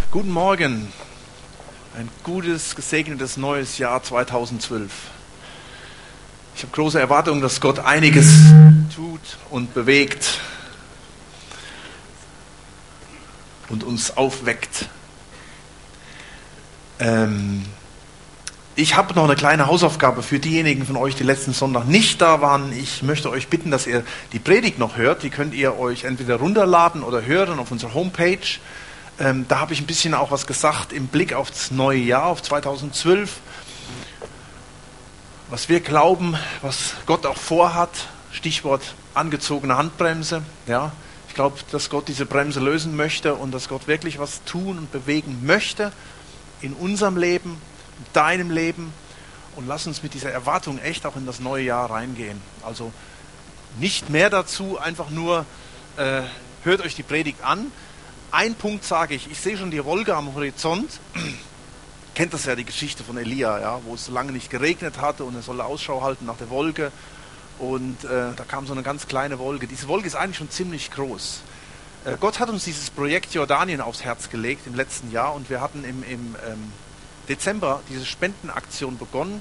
Guten Morgen, ein gutes, gesegnetes neues Jahr 2012. Ich habe große Erwartungen, dass Gott einiges tut und bewegt und uns aufweckt. Ich habe noch eine kleine Hausaufgabe für diejenigen von euch, die letzten Sonntag nicht da waren. Ich möchte euch bitten, dass ihr die Predigt noch hört. Die könnt ihr euch entweder runterladen oder hören auf unserer Homepage. Da habe ich ein bisschen auch was gesagt im Blick auf das neue Jahr, auf 2012. Was wir glauben, was Gott auch vorhat, Stichwort angezogene Handbremse. Ja, ich glaube, dass Gott diese Bremse lösen möchte und dass Gott wirklich was tun und bewegen möchte in unserem Leben, in deinem Leben. Und lass uns mit dieser Erwartung echt auch in das neue Jahr reingehen. Also nicht mehr dazu, einfach nur hört euch die Predigt an. Ein Punkt sage ich sehe schon die Wolke am Horizont. Kennt das ja, die Geschichte von Elia, ja, wo es so lange nicht geregnet hatte und er soll Ausschau halten nach der Wolke. Und da kam so eine ganz kleine Wolke. Diese Wolke ist eigentlich schon ziemlich groß. Gott hat uns dieses Projekt Jordanien aufs Herz gelegt im letzten Jahr und wir hatten im Dezember diese Spendenaktion begonnen.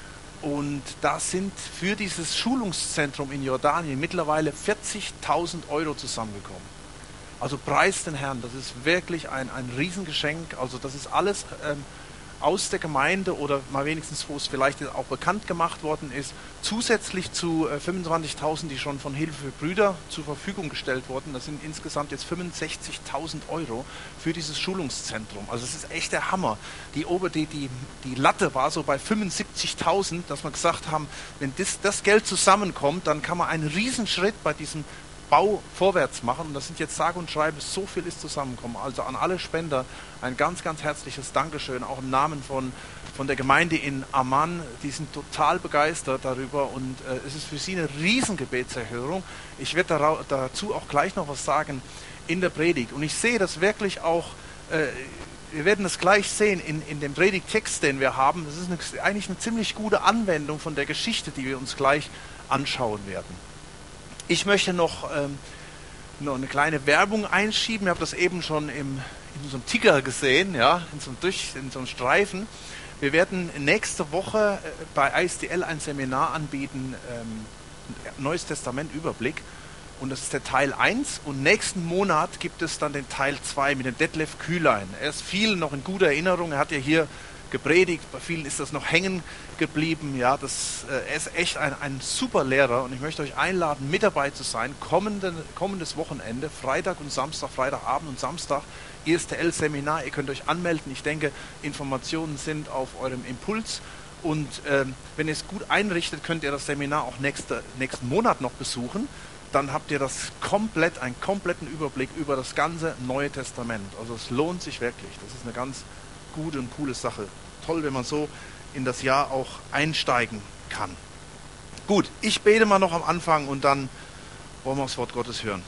Und da sind für dieses Schulungszentrum in Jordanien mittlerweile 40.000 Euro zusammengekommen. Also preis den Herrn, das ist wirklich ein Riesengeschenk. Also das ist alles aus der Gemeinde oder mal wenigstens, wo es vielleicht auch bekannt gemacht worden ist, zusätzlich zu 25.000, die schon von Hilfe für Brüder zur Verfügung gestellt wurden. Das sind insgesamt jetzt 65.000 Euro für dieses Schulungszentrum. Also das ist echt der Hammer. Die Latte war so bei 75.000, dass wir gesagt haben, wenn das Geld zusammenkommt, dann kann man einen Riesenschritt bei diesem Bau vorwärts machen. Und das sind jetzt sage und schreibe, so viel ist zusammengekommen. Also an alle Spender ein ganz, ganz herzliches Dankeschön, auch im Namen von der Gemeinde in Amman. Die sind total begeistert darüber und es ist für sie eine riesen Gebetserhörung. Ich werde dazu auch gleich noch was sagen in der Predigt. Und ich sehe das wirklich auch, wir werden das gleich sehen in dem Predigttext, den wir haben. Das ist eigentlich eine ziemlich gute Anwendung von der Geschichte, die wir uns gleich anschauen werden. Ich möchte noch eine kleine Werbung einschieben. Ich habe das eben schon in so einem Ticker gesehen, ja, in so einem Streifen. Wir werden nächste Woche bei ISDL ein Seminar anbieten, Neues Testament Überblick. Und das ist der Teil 1. Und nächsten Monat gibt es dann den Teil 2 mit dem Detlef Kühlein. Er ist vielen noch in guter Erinnerung. Er hat ja hier gepredigt, bei vielen ist das noch hängen geblieben. Ja, er ist echt ein super Lehrer und ich möchte euch einladen, mit dabei zu sein. Kommendes Wochenende, Freitag und Samstag, Freitagabend und Samstag, ISDL-Seminar. Ihr könnt euch anmelden. Ich denke, Informationen sind auf eurem Impuls. Und wenn ihr es gut einrichtet, könnt ihr das Seminar auch nächsten Monat noch besuchen. Dann habt ihr einen kompletten Überblick über das ganze Neue Testament. Also es lohnt sich wirklich. Das ist eine ganz gute und coole Sache. Toll, wenn man so in das Jahr auch einsteigen kann. Gut, ich bete mal noch am Anfang und dann wollen wir das Wort Gottes hören.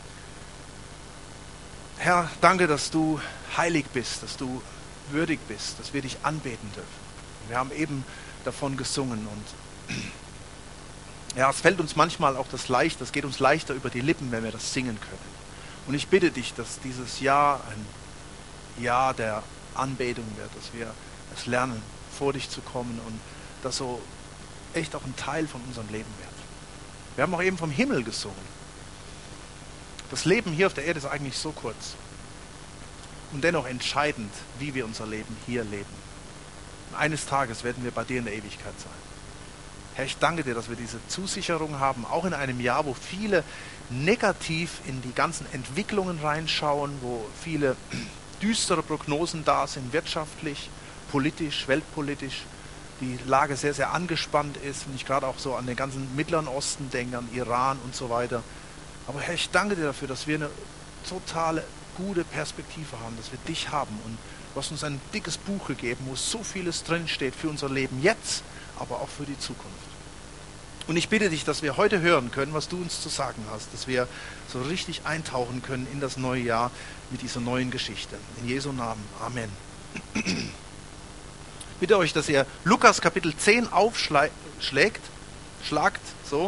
Herr, danke, dass du heilig bist, dass du würdig bist, dass wir dich anbeten dürfen. Wir haben eben davon gesungen und ja, es fällt uns manchmal auch das geht uns leichter über die Lippen, wenn wir das singen können. Und ich bitte dich, dass dieses Jahr ein Jahr der Anbetung wird, dass wir es lernen, vor dich zu kommen und das so echt auch ein Teil von unserem Leben wird. Wir haben auch eben vom Himmel gesungen. Das Leben hier auf der Erde ist eigentlich so kurz und dennoch entscheidend, wie wir unser Leben hier leben. Und eines Tages werden wir bei dir in der Ewigkeit sein. Herr, ich danke dir, dass wir diese Zusicherung haben, auch in einem Jahr, wo viele negativ in die ganzen Entwicklungen reinschauen, wo viele düstere Prognosen da sind, wirtschaftlich, politisch, weltpolitisch, die Lage sehr, sehr angespannt ist, wenn ich gerade auch so an den ganzen Mittleren Osten denke, an Iran und so weiter. Aber Herr, ich danke dir dafür, dass wir eine totale gute Perspektive haben, dass wir dich haben und du hast uns ein dickes Buch gegeben, wo so vieles drinsteht für unser Leben jetzt, aber auch für die Zukunft. Und ich bitte dich, dass wir heute hören können, was du uns zu sagen hast, dass wir so richtig eintauchen können in das neue Jahr mit dieser neuen Geschichte. In Jesu Namen. Amen. Ich bitte euch, dass ihr Lukas Kapitel 10 schlagt, so.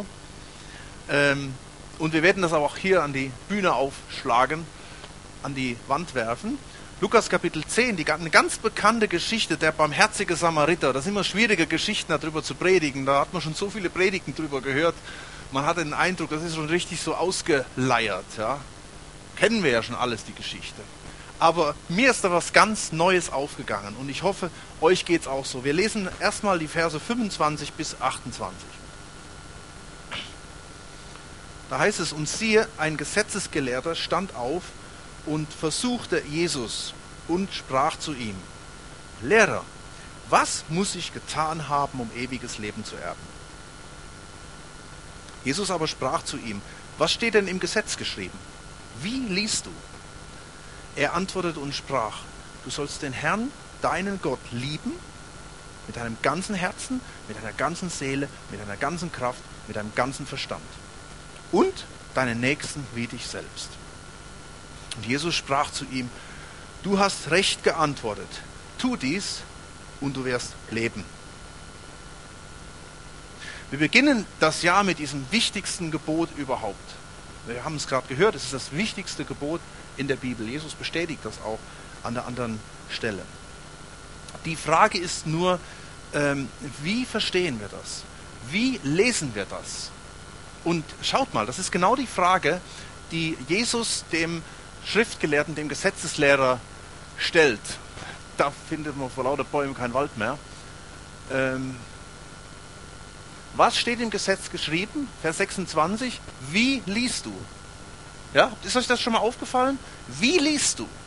Und wir werden das aber auch hier an die Bühne aufschlagen, an die Wand werfen. Lukas Kapitel 10, eine ganz bekannte Geschichte, der barmherzige Samariter. Das sind immer schwierige Geschichten, darüber zu predigen. Da hat man schon so viele Predigten drüber gehört. Man hat den Eindruck, das ist schon richtig so ausgeleiert. Ja. Kennen wir ja schon alles, die Geschichte. Aber mir ist da was ganz Neues aufgegangen und ich hoffe, euch geht es auch so. Wir lesen erstmal die Verse 25 bis 28. Da heißt es, und siehe, ein Gesetzesgelehrter stand auf und versuchte Jesus und sprach zu ihm, Lehrer, was muss ich getan haben, um ewiges Leben zu erben? Jesus aber sprach zu ihm, was steht denn im Gesetz geschrieben? Wie liest du? Er antwortete und sprach, du sollst den Herrn, deinen Gott, lieben, mit deinem ganzen Herzen, mit deiner ganzen Seele, mit deiner ganzen Kraft, mit deinem ganzen Verstand. Und deinen Nächsten wie dich selbst. Und Jesus sprach zu ihm, du hast recht geantwortet, tu dies und du wirst leben. Wir beginnen das Jahr mit diesem wichtigsten Gebot überhaupt. Wir haben es gerade gehört, es ist das wichtigste Gebot in der Bibel. Jesus bestätigt das auch an der anderen Stelle. Die Frage ist nur, wie verstehen wir das? Wie lesen wir das? Und schaut mal, das ist genau die Frage, die Jesus dem Schriftgelehrten, dem Gesetzeslehrer stellt. Da findet man vor lauter Bäumen kein Wald mehr. Was steht im Gesetz geschrieben? Vers 26. Wie liest du? Ja, ist euch das schon mal aufgefallen? Wie liest du?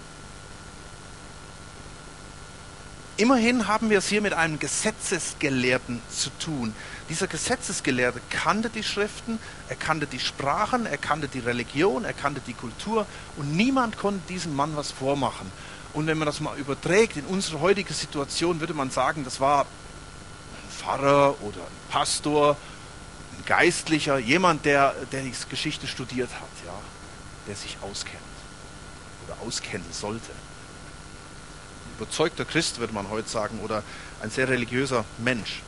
Immerhin haben wir es hier mit einem Gesetzesgelehrten zu tun. Dieser Gesetzesgelehrte kannte die Schriften, er kannte die Sprachen, er kannte die Religion, er kannte die Kultur und niemand konnte diesem Mann was vormachen. Und wenn man das mal überträgt in unsere heutige Situation, würde man sagen, das war ein Pfarrer oder ein Pastor, ein Geistlicher, jemand, der die Geschichte studiert hat, ja, der sich auskennt oder auskennen sollte. Ein überzeugter Christ, würde man heute sagen, oder ein sehr religiöser Mensch.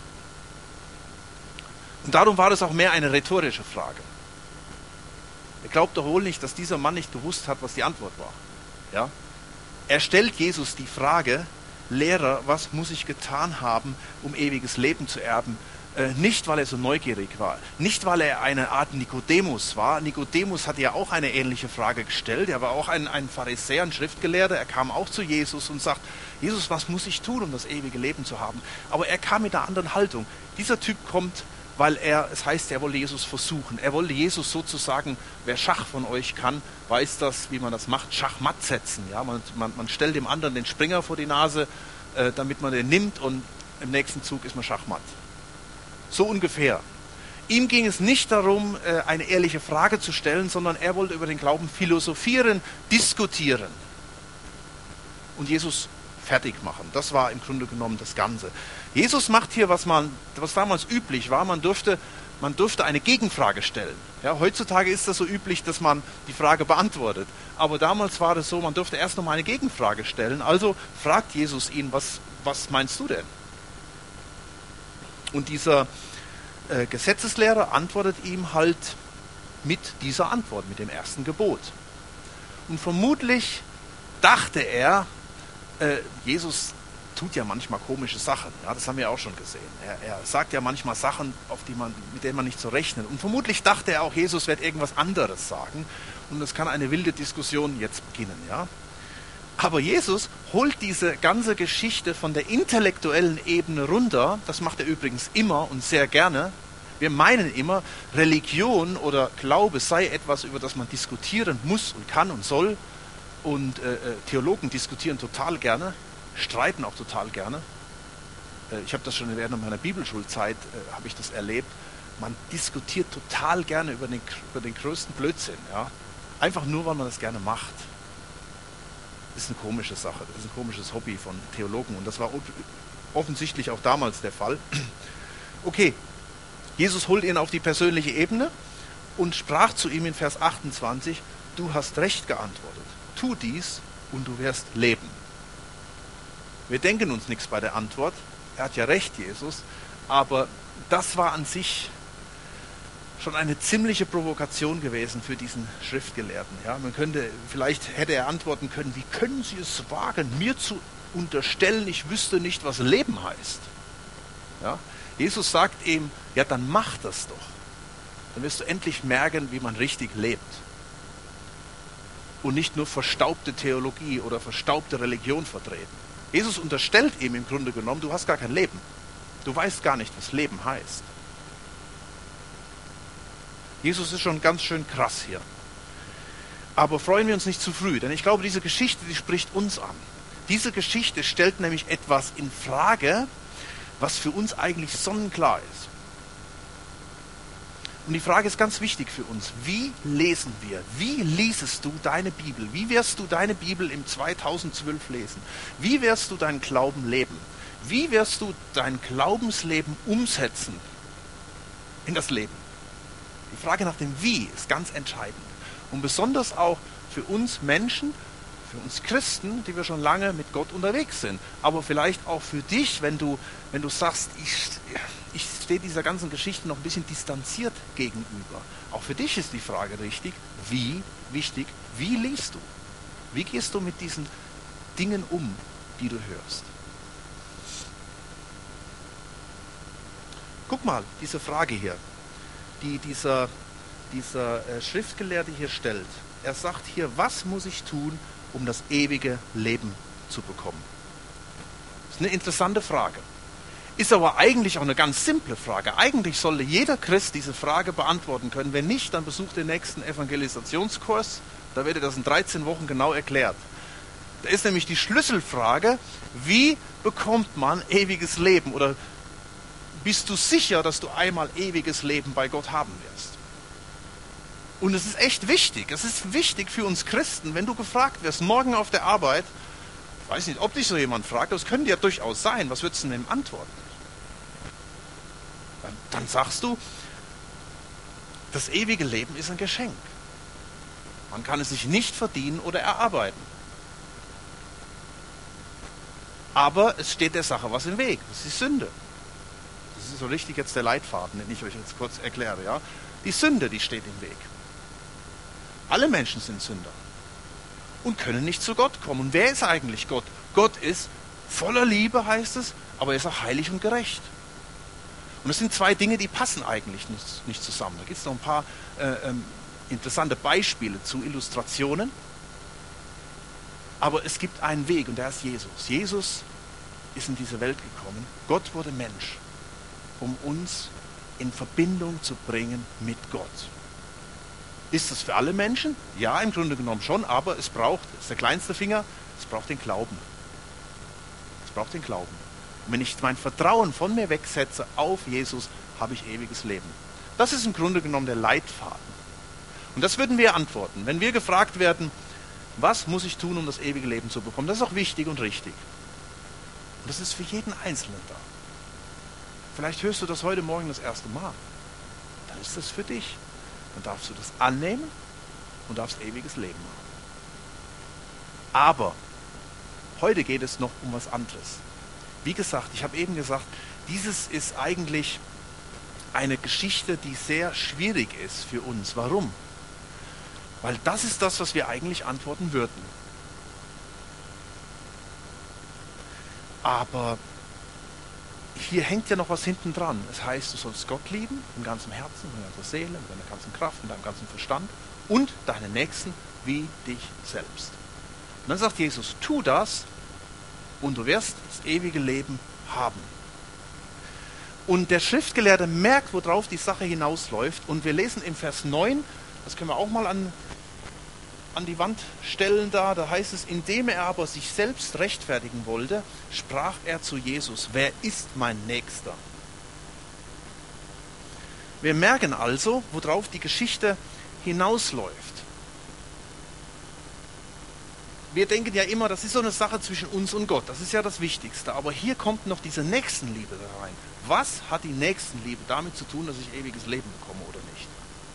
Und darum war das auch mehr eine rhetorische Frage. Er glaubt doch wohl nicht, dass dieser Mann nicht gewusst hat, was die Antwort war. Ja? Er stellt Jesus die Frage, Lehrer, was muss ich getan haben, um ewiges Leben zu erben? Nicht, weil er so neugierig war, nicht, weil er eine Art Nikodemus war. Nikodemus hatte ja auch eine ähnliche Frage gestellt. Er war auch ein Pharisäer, ein Schriftgelehrter. Er kam auch zu Jesus und sagt, Jesus, was muss ich tun, um das ewige Leben zu haben? Aber er kam mit einer anderen Haltung. Dieser Typ kommt, weil es heißt, er wollte Jesus versuchen. Er wollte Jesus sozusagen, wer Schach von euch kann, weiß das, wie man das macht, Schachmatt setzen. Ja? Man stellt dem anderen den Springer vor die Nase, damit man den nimmt und im nächsten Zug ist man Schachmatt. So ungefähr. Ihm ging es nicht darum, eine ehrliche Frage zu stellen, sondern er wollte über den Glauben philosophieren, diskutieren und Jesus fertig machen. Das war im Grunde genommen das Ganze. Jesus macht hier, was damals üblich war, man durfte eine Gegenfrage stellen. Ja, heutzutage ist das so üblich, dass man die Frage beantwortet. Aber damals war das so, man durfte erst noch mal eine Gegenfrage stellen. Also fragt Jesus ihn, was meinst du denn? Und dieser Gesetzeslehrer antwortet ihm halt mit dieser Antwort, mit dem ersten Gebot. Und vermutlich dachte er, Jesus tut ja manchmal komische Sachen. Ja, das haben wir auch schon gesehen. Er sagt ja manchmal Sachen, mit denen man nicht so rechnet. Und vermutlich dachte er auch, Jesus wird irgendwas anderes sagen. Und es kann eine wilde Diskussion jetzt beginnen. Ja? Aber Jesus holt diese ganze Geschichte von der intellektuellen Ebene runter. Das macht er übrigens immer und sehr gerne. Wir meinen immer, Religion oder Glaube sei etwas, über das man diskutieren muss und kann und soll. Und Theologen diskutieren total gerne, streiten auch total gerne. Ich habe das schon während meiner Bibelschulzeit habe ich das erlebt. Man diskutiert total gerne über den größten Blödsinn. Ja? Einfach nur, weil man das gerne macht. Das ist eine komische Sache, das ist ein komisches Hobby von Theologen und das war offensichtlich auch damals der Fall. Okay, Jesus holt ihn auf die persönliche Ebene und sprach zu ihm in Vers 28, du hast recht geantwortet, tu dies und du wirst leben. Wir denken uns nichts bei der Antwort, er hat ja recht, Jesus, aber das war an sich schon eine ziemliche Provokation gewesen für diesen Schriftgelehrten. Ja, vielleicht hätte er antworten können, wie können Sie es wagen, mir zu unterstellen, ich wüsste nicht, was Leben heißt. Ja, Jesus sagt ihm, ja, dann mach das doch. Dann wirst du endlich merken, wie man richtig lebt. Und nicht nur verstaubte Theologie oder verstaubte Religion vertreten. Jesus unterstellt ihm im Grunde genommen, du hast gar kein Leben. Du weißt gar nicht, was Leben heißt. Jesus ist schon ganz schön krass hier. Aber freuen wir uns nicht zu früh, denn ich glaube, diese Geschichte, die spricht uns an. Diese Geschichte stellt nämlich etwas in Frage, was für uns eigentlich sonnenklar ist. Und die Frage ist ganz wichtig für uns. Wie lesen wir? Wie liesest du deine Bibel? Wie wirst du deine Bibel im 2012 lesen? Wie wirst du deinen Glauben leben? Wie wirst du dein Glaubensleben umsetzen in das Leben? Die Frage nach dem Wie ist ganz entscheidend. Und besonders auch für uns Menschen, für uns Christen, die wir schon lange mit Gott unterwegs sind. Aber vielleicht auch für dich, wenn du sagst, ich stehe dieser ganzen Geschichte noch ein bisschen distanziert gegenüber. Auch für dich ist die Frage wichtig, wie liest du? Wie gehst du mit diesen Dingen um, die du hörst? Guck mal, diese Frage hier, die dieser Schriftgelehrte hier stellt. Er sagt hier, was muss ich tun, um das ewige Leben zu bekommen? Das ist eine interessante Frage. Ist aber eigentlich auch eine ganz simple Frage. Eigentlich sollte jeder Christ diese Frage beantworten können. Wenn nicht, dann besucht den nächsten Evangelisationskurs. Da wird das in 13 Wochen genau erklärt. Da ist nämlich die Schlüsselfrage, wie bekommt man ewiges Leben? Oder bist du sicher, dass du einmal ewiges Leben bei Gott haben wirst? Und es ist echt wichtig. Es ist wichtig für uns Christen, wenn du gefragt wirst, morgen auf der Arbeit, ich weiß nicht, ob dich so jemand fragt, das könnte ja durchaus sein, was würdest du denn antworten? Dann sagst du, das ewige Leben ist ein Geschenk. Man kann es sich nicht verdienen oder erarbeiten. Aber es steht der Sache was im Weg, das ist die Sünde. Das ist so richtig jetzt der Leitfaden, den ich euch jetzt kurz erkläre. Ja? Die Sünde, die steht im Weg. Alle Menschen sind Sünder und können nicht zu Gott kommen. Und wer ist eigentlich Gott? Gott ist voller Liebe, heißt es, aber er ist auch heilig und gerecht. Und es sind zwei Dinge, die passen eigentlich nicht zusammen. Da gibt es noch ein paar interessante Beispiele zu Illustrationen. Aber es gibt einen Weg und der ist Jesus. Jesus ist in diese Welt gekommen. Gott wurde Mensch, um uns in Verbindung zu bringen mit Gott. Ist das für alle Menschen? Ja, im Grunde genommen schon, aber das ist der kleinste Finger, es braucht den Glauben. Es braucht den Glauben. Und wenn ich mein Vertrauen von mir wegsetze auf Jesus, habe ich ewiges Leben. Das ist im Grunde genommen der Leitfaden. Und das würden wir antworten. Wenn wir gefragt werden, was muss ich tun, um das ewige Leben zu bekommen? Das ist auch wichtig und richtig. Und das ist für jeden Einzelnen da. Vielleicht hörst du das heute Morgen das erste Mal. Dann ist das für dich. Dann darfst du das annehmen und darfst ewiges Leben haben. Aber heute geht es noch um was anderes. Wie gesagt, ich habe eben gesagt, dieses ist eigentlich eine Geschichte, die sehr schwierig ist für uns. Warum? Weil das ist das, was wir eigentlich antworten würden. Aber hier hängt ja noch was hinten dran. Es heißt, du sollst Gott lieben, mit ganzem Herzen, mit ganzer Seele, mit deiner ganzen Kraft, mit deinem ganzen Verstand und deinen Nächsten wie dich selbst. Und dann sagt Jesus, tu das und du wirst das ewige Leben haben. Und der Schriftgelehrte merkt, worauf die Sache hinausläuft. Und wir lesen im Vers 9, das können wir auch mal an die Wand stellen da heißt es, indem er aber sich selbst rechtfertigen wollte, sprach er zu Jesus, wer ist mein Nächster? Wir merken also, worauf die Geschichte hinausläuft. Wir denken ja immer, das ist so eine Sache zwischen uns und Gott, das ist ja das Wichtigste, aber hier kommt noch diese Nächstenliebe da rein. Was hat die Nächstenliebe damit zu tun, dass ich ewiges Leben bekomme oder nicht?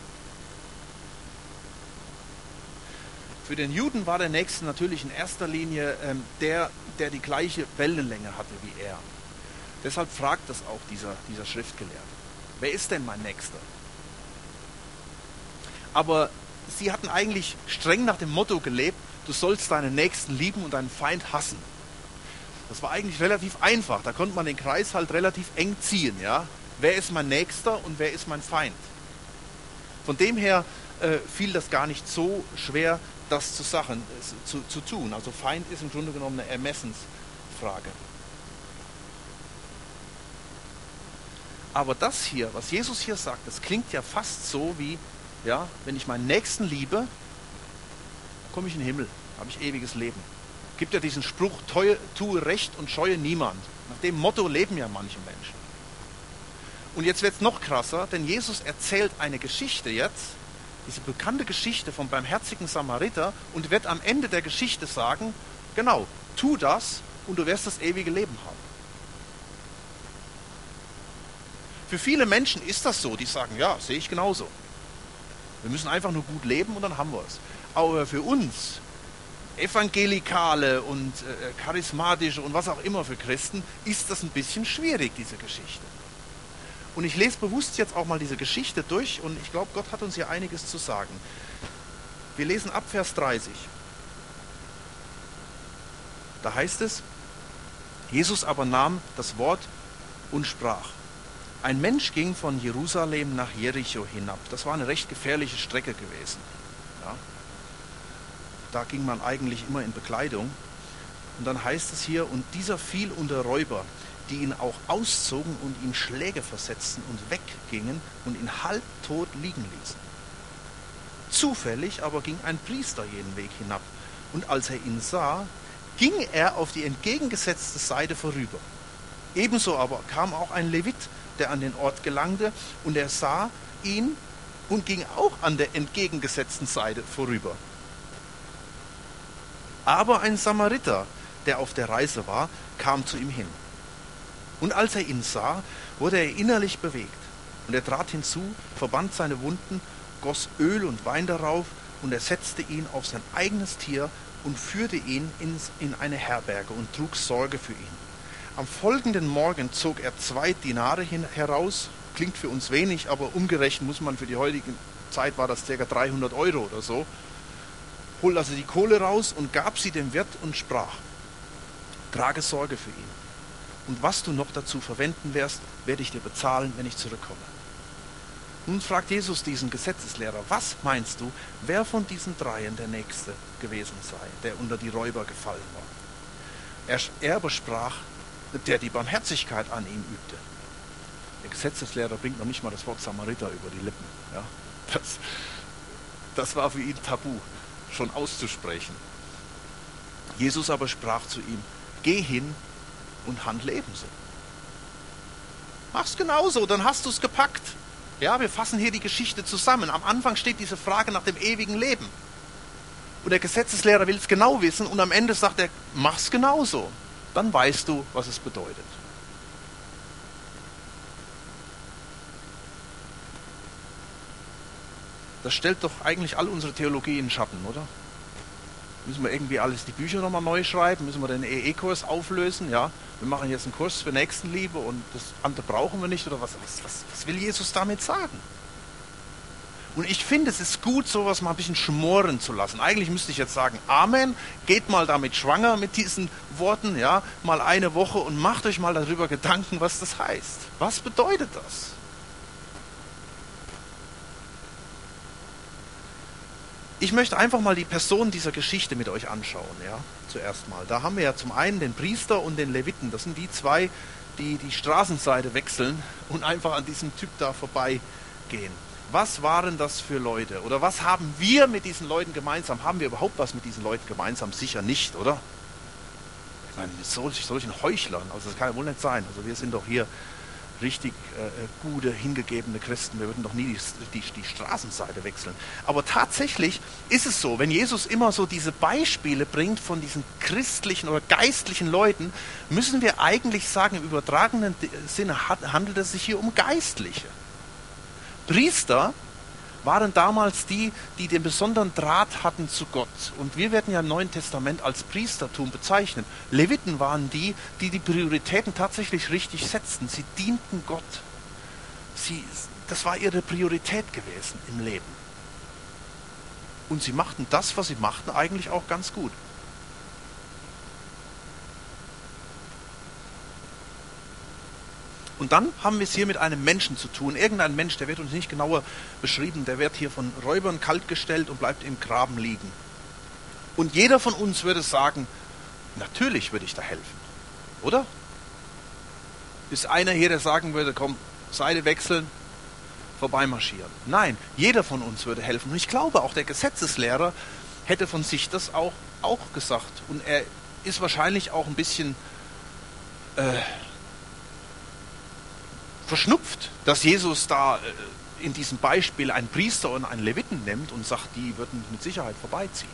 Für den Juden war der Nächste natürlich in erster Linie der die gleiche Wellenlänge hatte wie er. Deshalb fragt das auch dieser Schriftgelehrte. Wer ist denn mein Nächster? aber sie hatten eigentlich streng nach dem Motto gelebt, du sollst deinen Nächsten lieben und deinen Feind hassen. Das war eigentlich relativ einfach, da konnte man den Kreis halt relativ eng ziehen. Ja? Wer ist mein Nächster und wer ist mein Feind? Von dem her fiel das gar nicht so schwer, das zu tun. Also Feind ist im Grunde genommen eine Ermessensfrage. Aber das hier, was Jesus hier sagt, das klingt ja fast so wie, ja, wenn ich meinen Nächsten liebe, komme ich in den Himmel, habe ich ewiges Leben. Es gibt ja diesen Spruch, tue Recht und scheue niemand. Nach dem Motto leben ja manche Menschen. Und jetzt wird es noch krasser, denn Jesus erzählt eine Geschichte jetzt, diese bekannte Geschichte vom barmherzigen Samariter, und wird am Ende der Geschichte sagen, genau, tu das und du wirst das ewige Leben haben. Für viele Menschen ist das so, die sagen, ja, sehe ich genauso. Wir müssen einfach nur gut leben und dann haben wir es. Aber für uns, Evangelikale und Charismatische und was auch immer für Christen, ist das ein bisschen schwierig, diese Geschichte. Und ich lese bewusst jetzt auch mal diese Geschichte durch und ich glaube, Gott hat uns hier einiges zu sagen. Wir lesen ab Vers 30. Da heißt es, Jesus aber nahm das Wort und sprach. Ein Mensch ging von Jerusalem nach Jericho hinab. Das war eine recht gefährliche Strecke gewesen. Ja. Da ging man eigentlich immer in Bekleidung. Und dann heißt es hier, und dieser fiel unter Räuber, die ihn auch auszogen und ihm Schläge versetzten und weggingen und ihn halbtot liegen ließen. Zufällig aber ging ein Priester jeden Weg hinab, und als er ihn sah, ging er auf die entgegengesetzte Seite vorüber. Ebenso aber kam auch ein Levit, der an den Ort gelangte, und er sah ihn und ging auch an der entgegengesetzten Seite vorüber. Aber ein Samariter, der auf der Reise war, kam zu ihm hin. Und als er ihn sah, wurde er innerlich bewegt. Und er trat hinzu, verband seine Wunden, goss Öl und Wein darauf, und er setzte ihn auf sein eigenes Tier und führte ihn in eine Herberge und trug Sorge für ihn. Am folgenden Morgen zog er 2 Dinare heraus, klingt für uns wenig, aber umgerechnet muss man für die heutige Zeit, war das ca. 300 Euro oder so, holte also die Kohle raus und gab sie dem Wirt und sprach, trage Sorge für ihn. Und was du noch dazu verwenden wirst, werde ich dir bezahlen, wenn ich zurückkomme. Nun fragt Jesus diesen Gesetzeslehrer, was meinst du, wer von diesen dreien der Nächste gewesen sei, der unter die Räuber gefallen war? Er aber sprach, der die Barmherzigkeit an ihm übte. Der Gesetzeslehrer bringt noch nicht mal das Wort Samariter über die Lippen. Ja? Das war für ihn tabu, schon auszusprechen. Jesus aber sprach zu ihm, geh hin und handle ebenso. Mach's genauso, dann hast du es gepackt. Ja, wir fassen hier die Geschichte zusammen. Am Anfang steht diese Frage nach dem ewigen Leben. Und der Gesetzeslehrer will es genau wissen und am Ende sagt er, mach's genauso. Dann weißt du, was es bedeutet. Das stellt doch eigentlich all unsere Theologie in den Schatten, oder? Müssen wir irgendwie alles die Bücher nochmal neu schreiben? Müssen wir den EE-Kurs auflösen? Ja, wir machen jetzt einen Kurs für Nächstenliebe und das andere brauchen wir nicht? Oder was will Jesus damit sagen? Und ich finde, es ist gut, sowas mal ein bisschen schmoren zu lassen. Eigentlich müsste ich jetzt sagen, Amen, geht mal damit schwanger mit diesen Worten, ja, mal eine Woche und macht euch mal darüber Gedanken, was das heißt. Was bedeutet das? Ich möchte einfach mal die Person dieser Geschichte mit euch anschauen, ja, zuerst mal. Da haben wir ja zum einen den Priester und den Leviten. Das sind die zwei, die die Straßenseite wechseln und einfach an diesem Typ da vorbeigehen. Was waren das für Leute? Oder was haben wir mit diesen Leuten gemeinsam? Haben wir überhaupt was mit diesen Leuten gemeinsam? Sicher nicht, oder? Ich meine, mit solchen Heuchlern, also das kann ja wohl nicht sein. Also wir sind doch hier richtig gute, hingegebene Christen. Wir würden doch nie die Straßenseite wechseln. Aber tatsächlich ist es so, wenn Jesus immer so diese Beispiele bringt von diesen christlichen oder geistlichen Leuten, müssen wir eigentlich sagen, im übertragenen Sinne handelt es sich hier um Geistliche. Priester waren damals die den besonderen Draht hatten zu Gott. Und wir werden ja im Neuen Testament als Priestertum bezeichnet. Leviten waren die Prioritäten tatsächlich richtig setzten. Sie dienten Gott. Das war ihre Priorität gewesen im Leben. Und sie machten das, was sie machten, eigentlich auch ganz gut. Und dann haben wir es hier mit einem Menschen zu tun. Irgendein Mensch, der wird uns nicht genauer beschrieben, der wird hier von Räubern kaltgestellt und bleibt im Graben liegen. Und jeder von uns würde sagen, natürlich würde ich da helfen, oder? Ist einer hier, der sagen würde, komm, Seite wechseln, vorbeimarschieren. Nein, jeder von uns würde helfen. Und ich glaube, auch der Gesetzeslehrer hätte von sich das auch gesagt. Und er ist wahrscheinlich auch ein bisschen verschnupft, dass Jesus da in diesem Beispiel einen Priester und einen Leviten nimmt und sagt, die würden mit Sicherheit vorbeiziehen.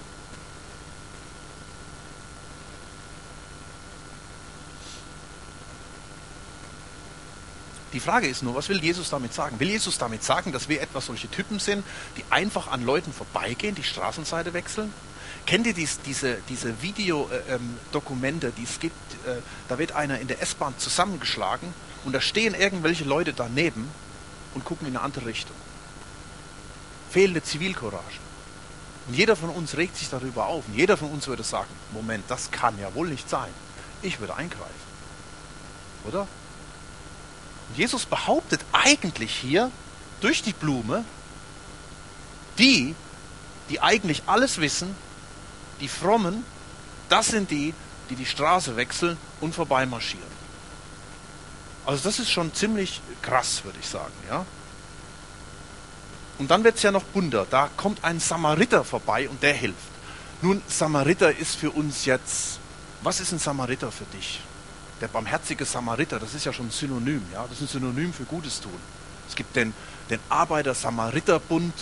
Die Frage ist nur, was will Jesus damit sagen? Will Jesus damit sagen, dass wir etwa solche Typen sind, die einfach an Leuten vorbeigehen, die Straßenseite wechseln? Kennt ihr diese Videodokumente, die es gibt? Da wird einer in der S-Bahn zusammengeschlagen und da stehen irgendwelche Leute daneben und gucken in eine andere Richtung. Fehlende Zivilcourage. Und jeder von uns regt sich darüber auf. Und jeder von uns würde sagen, Moment, das kann ja wohl nicht sein. Ich würde eingreifen. Oder? Und Jesus behauptet eigentlich hier durch die Blume, die eigentlich alles wissen, die Frommen, das sind die Straße wechseln und vorbeimarschieren. Also das ist schon ziemlich krass, würde ich sagen. Ja? Und dann wird es ja noch bunter. Da kommt ein Samariter vorbei und der hilft. Nun, Samariter ist für uns jetzt, was ist ein Samariter für dich? Der barmherzige Samariter, das ist ja schon ein Synonym. Ja? Das ist ein Synonym für Gutes tun. Es gibt den Arbeiter-Samariter-Bund.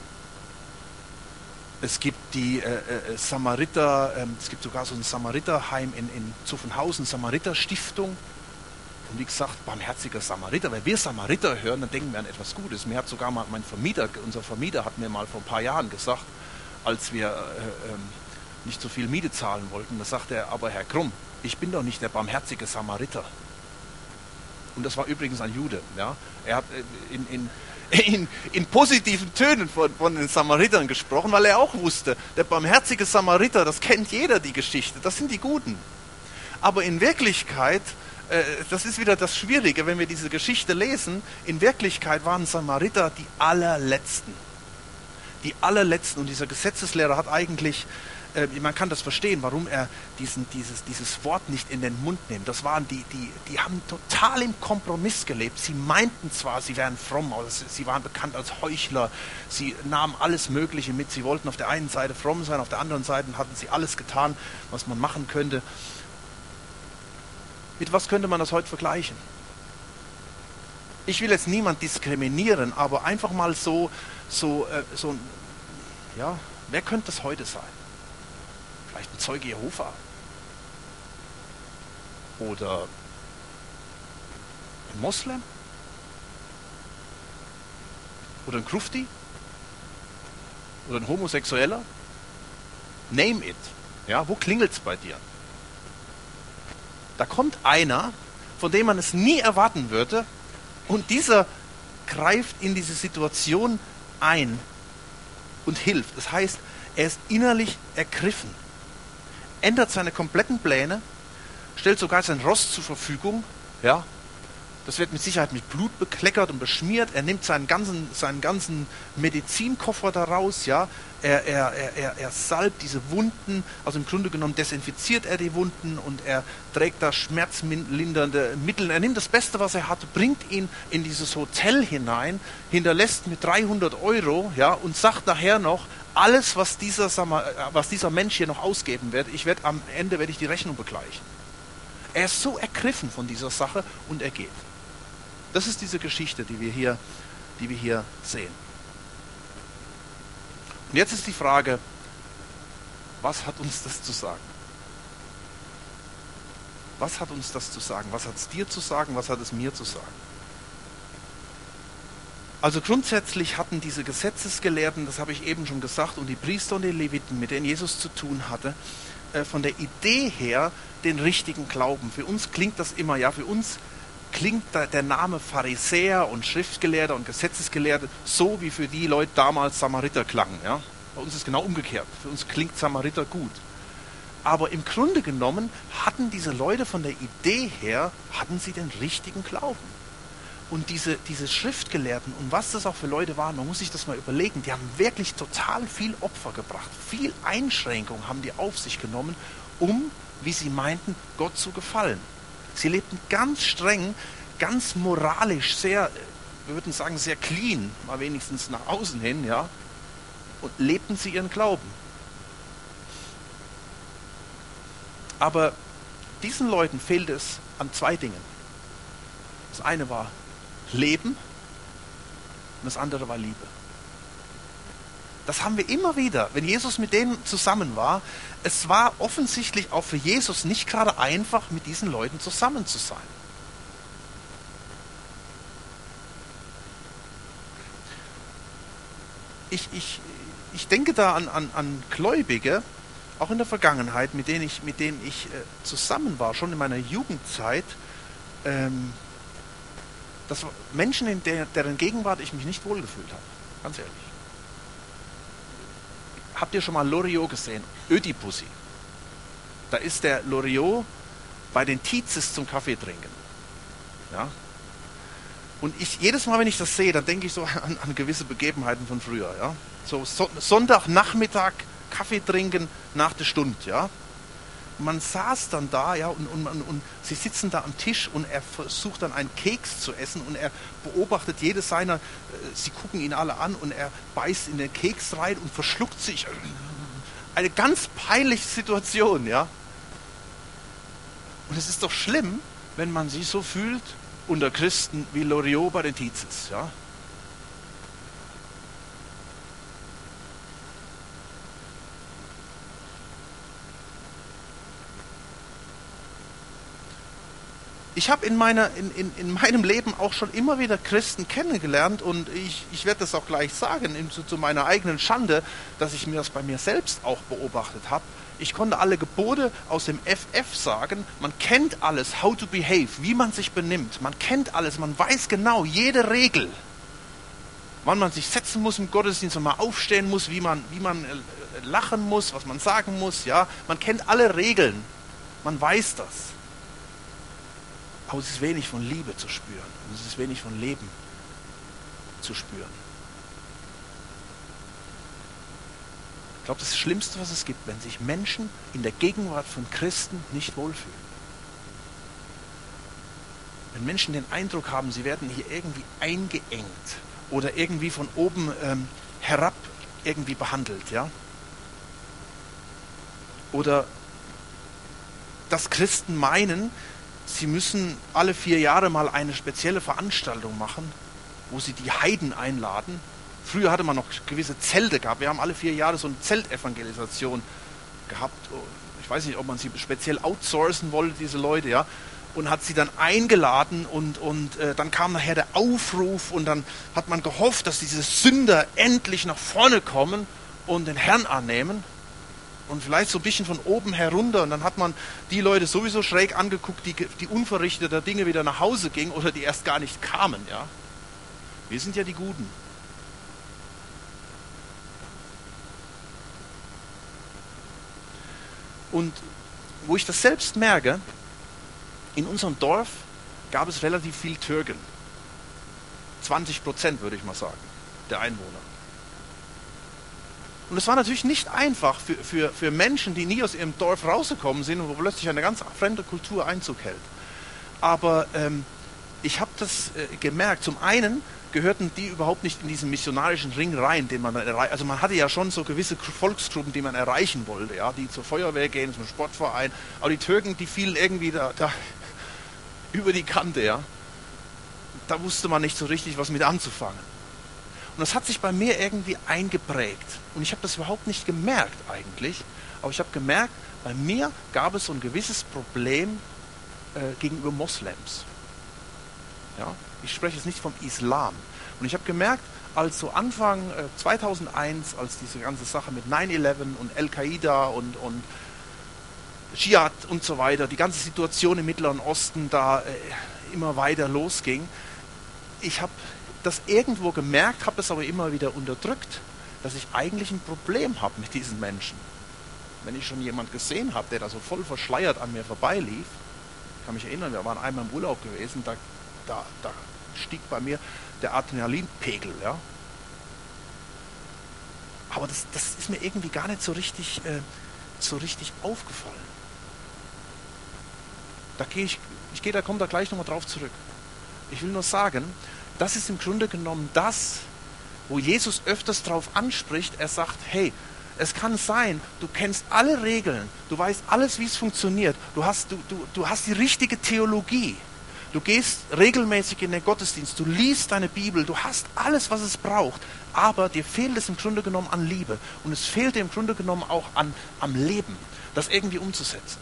Es gibt die Samariter, es gibt sogar so ein Samariterheim in Zuffenhausen, Samariter-Stiftung. Und wie gesagt, barmherziger Samariter. Wenn wir Samariter hören, dann denken wir an etwas Gutes. Mir hat sogar mal unser Vermieter hat mir mal vor ein paar Jahren gesagt, als wir nicht so viel Miete zahlen wollten, da sagte er, aber Herr Krumm, ich bin doch nicht der barmherzige Samariter. Und das war übrigens ein Jude. Ja? Er hat in positiven Tönen von den Samaritern gesprochen, weil er auch wusste, der barmherzige Samariter, das kennt jeder, die Geschichte, das sind die Guten. Aber in Wirklichkeit, das ist wieder das Schwierige, wenn wir diese Geschichte lesen, in Wirklichkeit waren Samariter die allerletzten. Die allerletzten. Und dieser Gesetzeslehrer hat eigentlich, man kann das verstehen, warum er dieses Wort nicht in den Mund nimmt. Das waren die haben total im Kompromiss gelebt. Sie meinten zwar, sie wären fromm, aber sie waren bekannt als Heuchler. Sie nahmen alles Mögliche mit. Sie wollten auf der einen Seite fromm sein, auf der anderen Seite hatten sie alles getan, was man machen könnte. Mit was könnte man das heute vergleichen? Ich will jetzt niemand diskriminieren, aber einfach mal ja, wer könnte das heute sein? Vielleicht ein Zeuge Jehova. Oder ein Moslem? Oder ein Grufti? Oder ein Homosexueller? Name it. Ja, wo klingelt's bei dir? Da kommt einer, von dem man es nie erwarten würde, und dieser greift in diese Situation ein und hilft. Das heißt, er ist innerlich ergriffen, ändert seine kompletten Pläne, stellt sogar sein Ross zur Verfügung. Ja, das wird mit Sicherheit mit Blut bekleckert und beschmiert. Er nimmt seinen ganzen Medizinkoffer daraus. Ja, er salbt diese Wunden. Also im Grunde genommen desinfiziert er die Wunden und er trägt da schmerzlindernde Mittel. Er nimmt das Beste, was er hat, bringt ihn in dieses Hotel hinein, hinterlässt mit 300 €, ja, und sagt nachher noch, alles, was dieser Mensch hier noch ausgeben wird, am Ende werde ich die Rechnung begleichen. Er ist so ergriffen von dieser Sache und er geht. Das ist diese Geschichte, die wir hier sehen. Und jetzt ist die Frage, was hat uns das zu sagen? Was hat uns das zu sagen? Was hat es dir zu sagen? Was hat es mir zu sagen? Also grundsätzlich hatten diese Gesetzesgelehrten, das habe ich eben schon gesagt, und die Priester und die Leviten, mit denen Jesus zu tun hatte, von der Idee her den richtigen Glauben. Für uns klingt das immer, ja, für uns klingt der Name Pharisäer und Schriftgelehrter und Gesetzesgelehrte so, wie für die Leute damals Samariter klangen. Ja? Bei uns ist genau umgekehrt. Für uns klingt Samariter gut. Aber im Grunde genommen hatten diese Leute von der Idee her, hatten sie den richtigen Glauben. Und diese Schriftgelehrten und was das auch für Leute waren, man muss sich das mal überlegen, die haben wirklich total viel Opfer gebracht. Viel Einschränkung haben die auf sich genommen, um, wie sie meinten, Gott zu gefallen. Sie lebten ganz streng, ganz moralisch, sehr, wir würden sagen, sehr clean, mal wenigstens nach außen hin, ja, und lebten sie ihren Glauben. Aber diesen Leuten fehlte es an zwei Dingen. Das eine war Leben und das andere war Liebe. Das haben wir immer wieder, wenn Jesus mit denen zusammen war. Es war offensichtlich auch für Jesus nicht gerade einfach, mit diesen Leuten zusammen zu sein. Ich denke da an Gläubige, auch in der Vergangenheit, mit denen ich zusammen war, schon in meiner Jugendzeit. Das waren Menschen, in deren Gegenwart ich mich nicht wohlgefühlt habe. Ganz ehrlich. Habt ihr schon mal Loriot gesehen? Ödipussy. Da ist der Loriot bei den Tizes zum Kaffee trinken. Ja? Und jedes Mal, wenn ich das sehe, dann denke ich so an gewisse Begebenheiten von früher. Ja? So Sonntagnachmittag Kaffee trinken nach der Stunde. Ja? Man saß dann da, ja, und sie sitzen da am Tisch und er versucht dann einen Keks zu essen und er beobachtet jedes seiner, sie gucken ihn alle an und er beißt in den Keks rein und verschluckt sich. Eine ganz peinliche Situation, ja. Und es ist doch schlimm, wenn man sich so fühlt unter Christen wie Loriot bei den Tizes, ja. Ich habe in meinem Leben auch schon immer wieder Christen kennengelernt und ich werde das auch gleich sagen, zu meiner eigenen Schande, dass ich mir das bei mir selbst auch beobachtet habe. Ich konnte alle Gebote aus dem FF sagen, man kennt alles, how to behave, wie man sich benimmt, man kennt alles, man weiß genau, jede Regel, wann man sich setzen muss im Gottesdienst, wann man aufstehen muss, wie man lachen muss, was man sagen muss, ja, man kennt alle Regeln, man weiß das. Aber es ist wenig von Liebe zu spüren. Und es ist wenig von Leben zu spüren. Ich glaube, das Schlimmste, was es gibt, wenn sich Menschen in der Gegenwart von Christen nicht wohlfühlen. Wenn Menschen den Eindruck haben, sie werden hier irgendwie eingeengt oder irgendwie von oben herab irgendwie behandelt, ja? Oder dass Christen meinen, sie müssen alle 4 Jahre mal eine spezielle Veranstaltung machen, wo sie die Heiden einladen. Früher hatte man noch gewisse Zelte gehabt. Wir haben alle 4 Jahre so eine Zeltevangelisation gehabt. Ich weiß nicht, ob man sie speziell outsourcen wollte, diese Leute, ja. Und hat sie dann eingeladen und dann kam nachher der Aufruf und dann hat man gehofft, dass diese Sünder endlich nach vorne kommen und den Herrn annehmen. Und vielleicht so ein bisschen von oben herunter. Und dann hat man die Leute sowieso schräg angeguckt, die unverrichteter Dinge wieder nach Hause gingen oder die erst gar nicht kamen. Ja? Wir sind ja die Guten. Und wo ich das selbst merke, in unserem Dorf gab es relativ viel Türken. 20% würde ich mal sagen, der Einwohner. Und es war natürlich nicht einfach für Menschen, die nie aus ihrem Dorf rausgekommen sind und wo plötzlich eine ganz fremde Kultur Einzug hält. Aber ich habe das gemerkt. Zum einen gehörten die überhaupt nicht in diesen missionarischen Ring rein, den man dann erreicht. Also man hatte ja schon so gewisse Volksgruppen, die man erreichen wollte, ja, die zur Feuerwehr gehen, zum Sportverein. Aber die Türken, die fielen irgendwie da über die Kante, ja. Da wusste man nicht so richtig, was mit anzufangen. Und das hat sich bei mir irgendwie eingeprägt. Und ich habe das überhaupt nicht gemerkt eigentlich. Aber ich habe gemerkt, bei mir gab es so ein gewisses Problem gegenüber Moslems. Ja? Ich spreche jetzt nicht vom Islam. Und ich habe gemerkt, als so Anfang 2001, als diese ganze Sache mit 9/11 und Al-Qaida und Dschihad und so weiter, die ganze Situation im Mittleren Osten da immer weiter losging, ich habe das irgendwo gemerkt, habe das aber immer wieder unterdrückt, dass ich eigentlich ein Problem habe mit diesen Menschen. Wenn ich schon jemanden gesehen habe, der da so voll verschleiert an mir vorbeilief, ich kann mich erinnern, wir waren einmal im Urlaub gewesen, da stieg bei mir der Adrenalinpegel. Ja? Aber das ist mir irgendwie gar nicht so richtig aufgefallen. Da komme da gleich nochmal drauf zurück. Ich will nur sagen, das ist im Grunde genommen das, wo Jesus öfters drauf anspricht. Er sagt, hey, es kann sein, du kennst alle Regeln, du weißt alles, wie es funktioniert, du hast die richtige Theologie, du gehst regelmäßig in den Gottesdienst, du liest deine Bibel, du hast alles, was es braucht, aber dir fehlt es im Grunde genommen an Liebe und es fehlt dir im Grunde genommen auch am Leben, das irgendwie umzusetzen.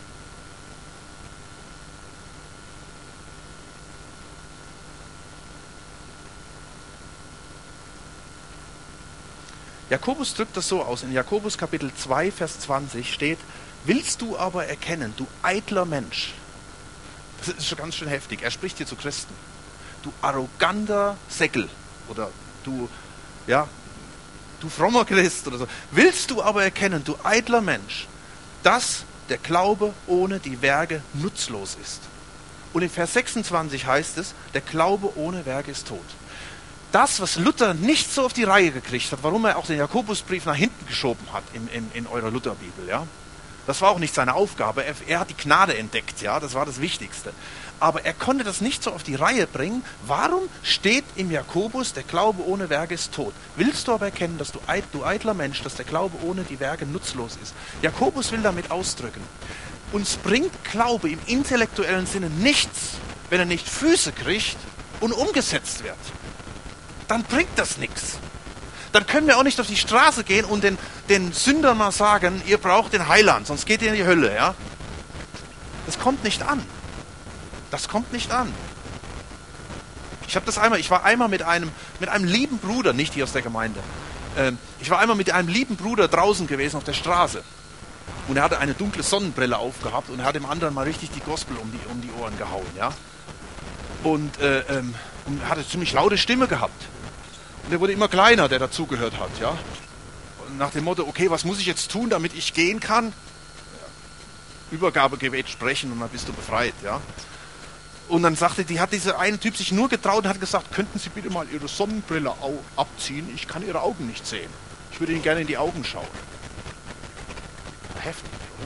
Jakobus drückt das so aus, in Jakobus Kapitel 2, Vers 20 steht, willst du aber erkennen, du eitler Mensch, das ist schon ganz schön heftig, er spricht hier zu Christen, du arroganter Säckel oder du frommer Christ oder so, willst du aber erkennen, du eitler Mensch, dass der Glaube ohne die Werke nutzlos ist. Und in Vers 26 heißt es, der Glaube ohne Werke ist tot. Das, was Luther nicht so auf die Reihe gekriegt hat, warum er auch den Jakobusbrief nach hinten geschoben hat in eurer Lutherbibel, ja, das war auch nicht seine Aufgabe. Er hat die Gnade entdeckt, ja, das war das Wichtigste. Aber er konnte das nicht so auf die Reihe bringen. Warum steht im Jakobus, der Glaube ohne Werke ist tot? Willst du aber erkennen, dass du eitler Mensch, dass der Glaube ohne die Werke nutzlos ist? Jakobus will damit ausdrücken, uns bringt Glaube im intellektuellen Sinne nichts, wenn er nicht Füße kriegt und umgesetzt wird. Dann bringt das nichts. Dann können wir auch nicht auf die Straße gehen und den Sündern mal sagen, ihr braucht den Heiland, sonst geht ihr in die Hölle. Ja? Das kommt nicht an. Das kommt nicht an. Ich war einmal mit einem lieben Bruder, nicht hier aus der Gemeinde, ich war einmal mit einem lieben Bruder draußen gewesen auf der Straße. Und er hatte eine dunkle Sonnenbrille aufgehabt und er hat dem anderen mal richtig die Gospel um die Ohren gehauen. Ja? Und hatte eine ziemlich laute Stimme gehabt. Und der wurde immer kleiner, der dazugehört hat. Ja? Und nach dem Motto, okay, was muss ich jetzt tun, damit ich gehen kann? Ja. Übergabegebet sprechen und dann bist du befreit. Ja? Und dann hat dieser eine Typ sich nur getraut und hat gesagt, könnten Sie bitte mal Ihre Sonnenbrille abziehen? Ich kann Ihre Augen nicht sehen. Ich würde Ihnen gerne in die Augen schauen. Heftig, oder?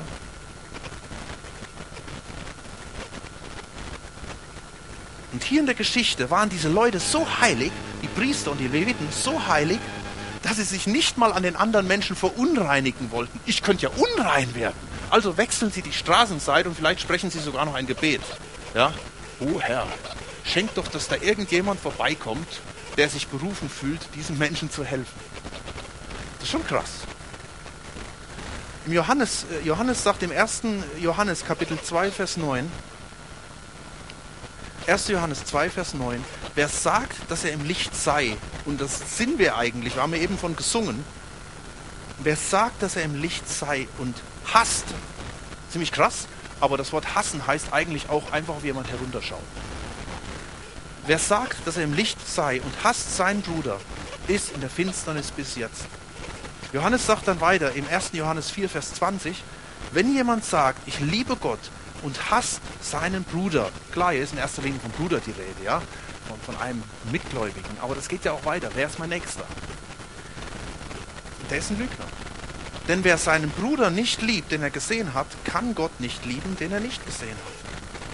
Und hier in der Geschichte waren diese Leute so heilig, die Priester und die Leviten so heilig, dass sie sich nicht mal an den anderen Menschen verunreinigen wollten. Ich könnte ja unrein werden. Also wechseln sie die Straßenseite und vielleicht sprechen sie sogar noch ein Gebet. Ja? Oh Herr, schenk doch, dass da irgendjemand vorbeikommt, der sich berufen fühlt, diesen Menschen zu helfen. Das ist schon krass. Johannes sagt im 1. Johannes Kapitel 2, Vers 9, 1. Johannes 2, Vers 9, wer sagt, dass er im Licht sei, und das sind wir eigentlich, wir haben ja eben von gesungen, wer sagt, dass er im Licht sei und hasst, ziemlich krass, aber das Wort hassen heißt eigentlich auch einfach, wie jemand herunterschaut. Wer sagt, dass er im Licht sei und hasst seinen Bruder, ist in der Finsternis bis jetzt. Johannes sagt dann weiter im 1. Johannes 4, Vers 20, wenn jemand sagt, ich liebe Gott und hasst seinen Bruder, klar, hier ist in erster Linie vom Bruder die Rede, ja, von einem Mitgläubigen, aber das geht ja auch weiter, wer ist mein Nächster? Der ist ein Lügner. Denn wer seinen Bruder nicht liebt, den er gesehen hat, kann Gott nicht lieben, den er nicht gesehen hat.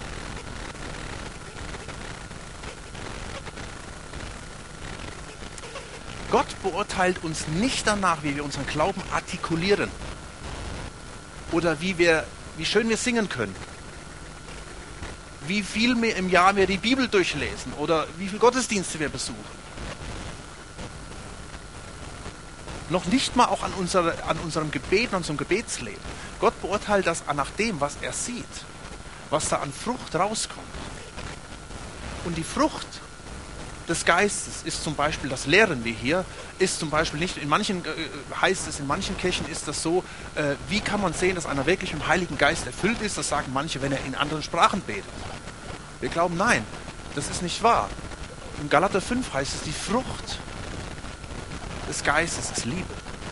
Gott beurteilt uns nicht danach, wie wir unseren Glauben artikulieren oder wie schön wir singen können, wie viel wir im Jahr wir die Bibel durchlesen oder wie viele Gottesdienste wir besuchen. Noch nicht mal auch an unserem Gebet, an unserem Gebetsleben. Gott beurteilt das nach dem, was er sieht, was da an Frucht rauskommt. Und die Frucht des Geistes ist zum Beispiel, das lehren wir hier, ist zum Beispiel nicht, in manchen Kirchen ist das so, wie kann man sehen, dass einer wirklich im Heiligen Geist erfüllt ist, das sagen manche, wenn er in anderen Sprachen betet. Wir glauben, nein, das ist nicht wahr. In Galater 5 heißt es, die Frucht des Geistes ist Liebe,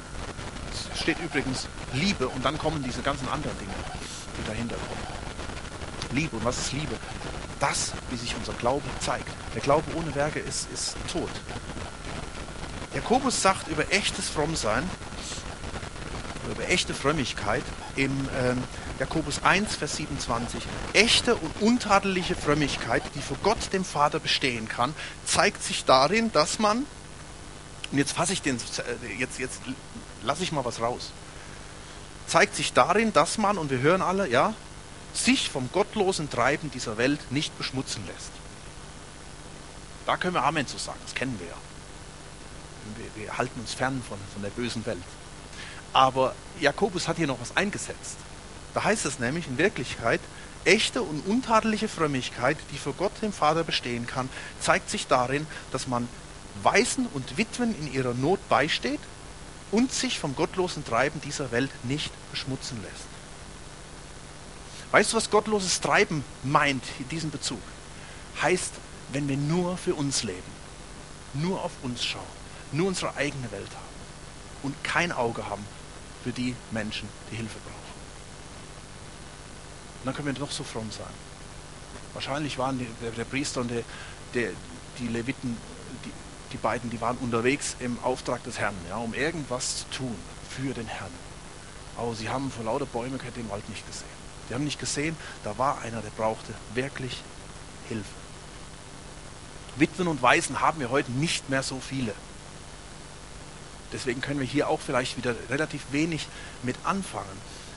steht übrigens Liebe und dann kommen diese ganzen anderen Dinge, die dahinter kommen. Liebe. Und was ist Liebe? Das, wie sich unser Glaube zeigt. Der Glaube ohne Werke ist tot. Jakobus sagt über echtes Frommsein, über echte Frömmigkeit im Jakobus 1, Vers 27. Echte und untadeliche Frömmigkeit, die vor Gott, dem Vater, bestehen kann, zeigt sich darin, dass man, und jetzt jetzt lasse ich mal was raus, zeigt sich darin, dass man, und wir hören alle, ja, sich vom gottlosen Treiben dieser Welt nicht beschmutzen lässt. Da können wir Amen zu sagen, das kennen wir ja. Wir halten uns fern von der bösen Welt. Aber Jakobus hat hier noch was eingesetzt. Da heißt es nämlich in Wirklichkeit, echte und untadeliche Frömmigkeit, die vor Gott, dem Vater, bestehen kann, zeigt sich darin, dass man Waisen und Witwen in ihrer Not beisteht und sich vom gottlosen Treiben dieser Welt nicht beschmutzen lässt. Weißt du, was gottloses Treiben meint in diesem Bezug? Heißt, wenn wir nur für uns leben, nur auf uns schauen, nur unsere eigene Welt haben und kein Auge haben für die Menschen, die Hilfe brauchen. Und dann können wir doch so fromm sein. Wahrscheinlich waren der Priester und die Leviten, die beiden, die waren unterwegs im Auftrag des Herrn, ja, um irgendwas zu tun für den Herrn. Aber sie haben vor lauter Bäume den Wald nicht gesehen. Sie haben nicht gesehen, da war einer, der brauchte wirklich Hilfe. Witwen und Waisen haben wir heute nicht mehr so viele. Deswegen können wir hier auch vielleicht wieder relativ wenig mit anfangen.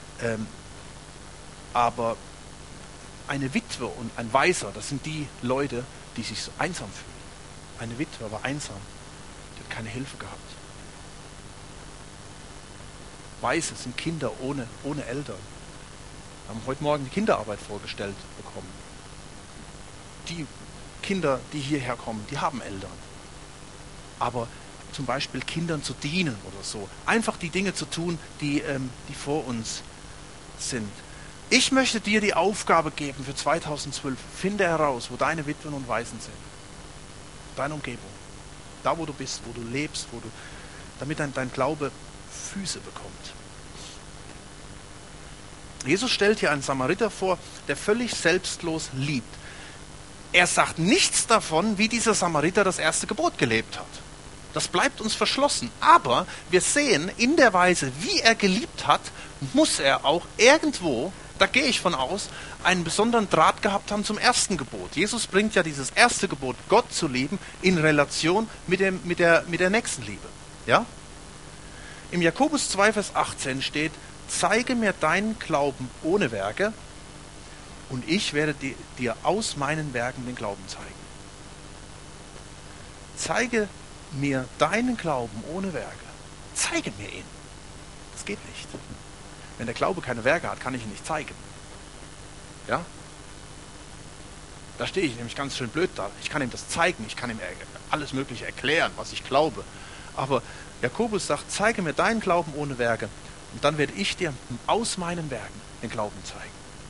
Aber eine Witwe und ein Waiser, das sind die Leute, die sich so einsam fühlen. Eine Witwe war einsam, die hat keine Hilfe gehabt. Waise sind Kinder ohne Eltern. Wir haben heute Morgen die Kinderarbeit vorgestellt bekommen. Die Kinder, die hierher kommen, die haben Eltern. Aber zum Beispiel Kindern zu dienen oder so. Einfach die Dinge zu tun, die vor uns sind. Ich möchte dir die Aufgabe geben für 2012. Finde heraus, wo deine Witwen und Waisen sind. Deine Umgebung. Da, wo du bist, wo du lebst, damit dein Glaube Füße bekommt. Jesus stellt hier einen Samariter vor, der völlig selbstlos liebt. Er sagt nichts davon, wie dieser Samariter das erste Gebot gelebt hat. Das bleibt uns verschlossen. Aber wir sehen, in der Weise, wie er geliebt hat, muss er auch irgendwo, da gehe ich von aus, einen besonderen Draht gehabt haben zum ersten Gebot. Jesus bringt ja dieses erste Gebot, Gott zu lieben, in Relation mit der Nächstenliebe. Ja? Im Jakobus 2, Vers 18 steht, zeige mir deinen Glauben ohne Werke und ich werde dir aus meinen Werken den Glauben zeigen. Zeige mir deinen Glauben ohne Werke. Zeige mir ihn. Das geht nicht. Wenn der Glaube keine Werke hat, kann ich ihn nicht zeigen. Ja? Da stehe ich nämlich ganz schön blöd da. Ich kann ihm das zeigen, ich kann ihm alles Mögliche erklären, was ich glaube. Aber Jakobus sagt, zeige mir deinen Glauben ohne Werke und dann werde ich dir aus meinen Werken den Glauben zeigen.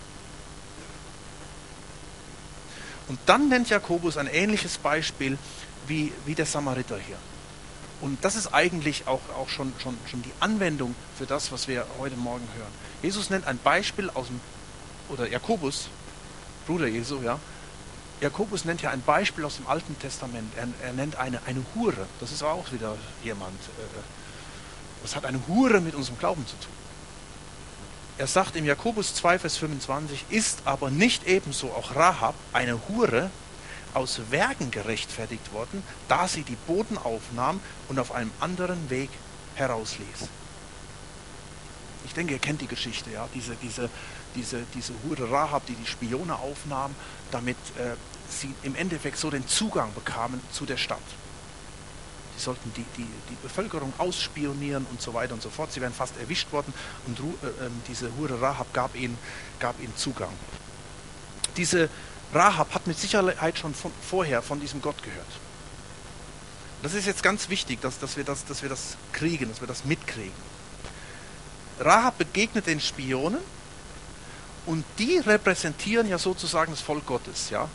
Und dann nennt Jakobus ein ähnliches Beispiel wie der Samariter hier. Und das ist eigentlich auch schon die Anwendung für das, was wir heute Morgen hören. Jesus nennt ein Beispiel oder Jakobus, Bruder Jesu, ja. Jakobus nennt ja ein Beispiel aus dem Alten Testament. Er nennt eine Hure. Das ist auch wieder jemand. Das hat eine Hure mit unserem Glauben zu tun. Er sagt im Jakobus 2, Vers 25, ist aber nicht ebenso auch Rahab, eine Hure, aus Werken gerechtfertigt worden, da sie die Boten aufnahm und auf einem anderen Weg herausließ. Ich denke, ihr kennt die Geschichte, ja, diese Hure Rahab, die Spione aufnahm, damit sie im Endeffekt so den Zugang bekamen zu der Stadt. Sie sollten die Bevölkerung ausspionieren und so weiter und so fort. Sie wären fast erwischt worden und diese Hure Rahab gab ihnen Zugang. Diese Rahab hat mit Sicherheit schon vorher von diesem Gott gehört. Das ist jetzt ganz wichtig, dass wir das kriegen, dass wir das mitkriegen. Rahab begegnet den Spionen und die repräsentieren ja sozusagen das Volk Gottes, ja.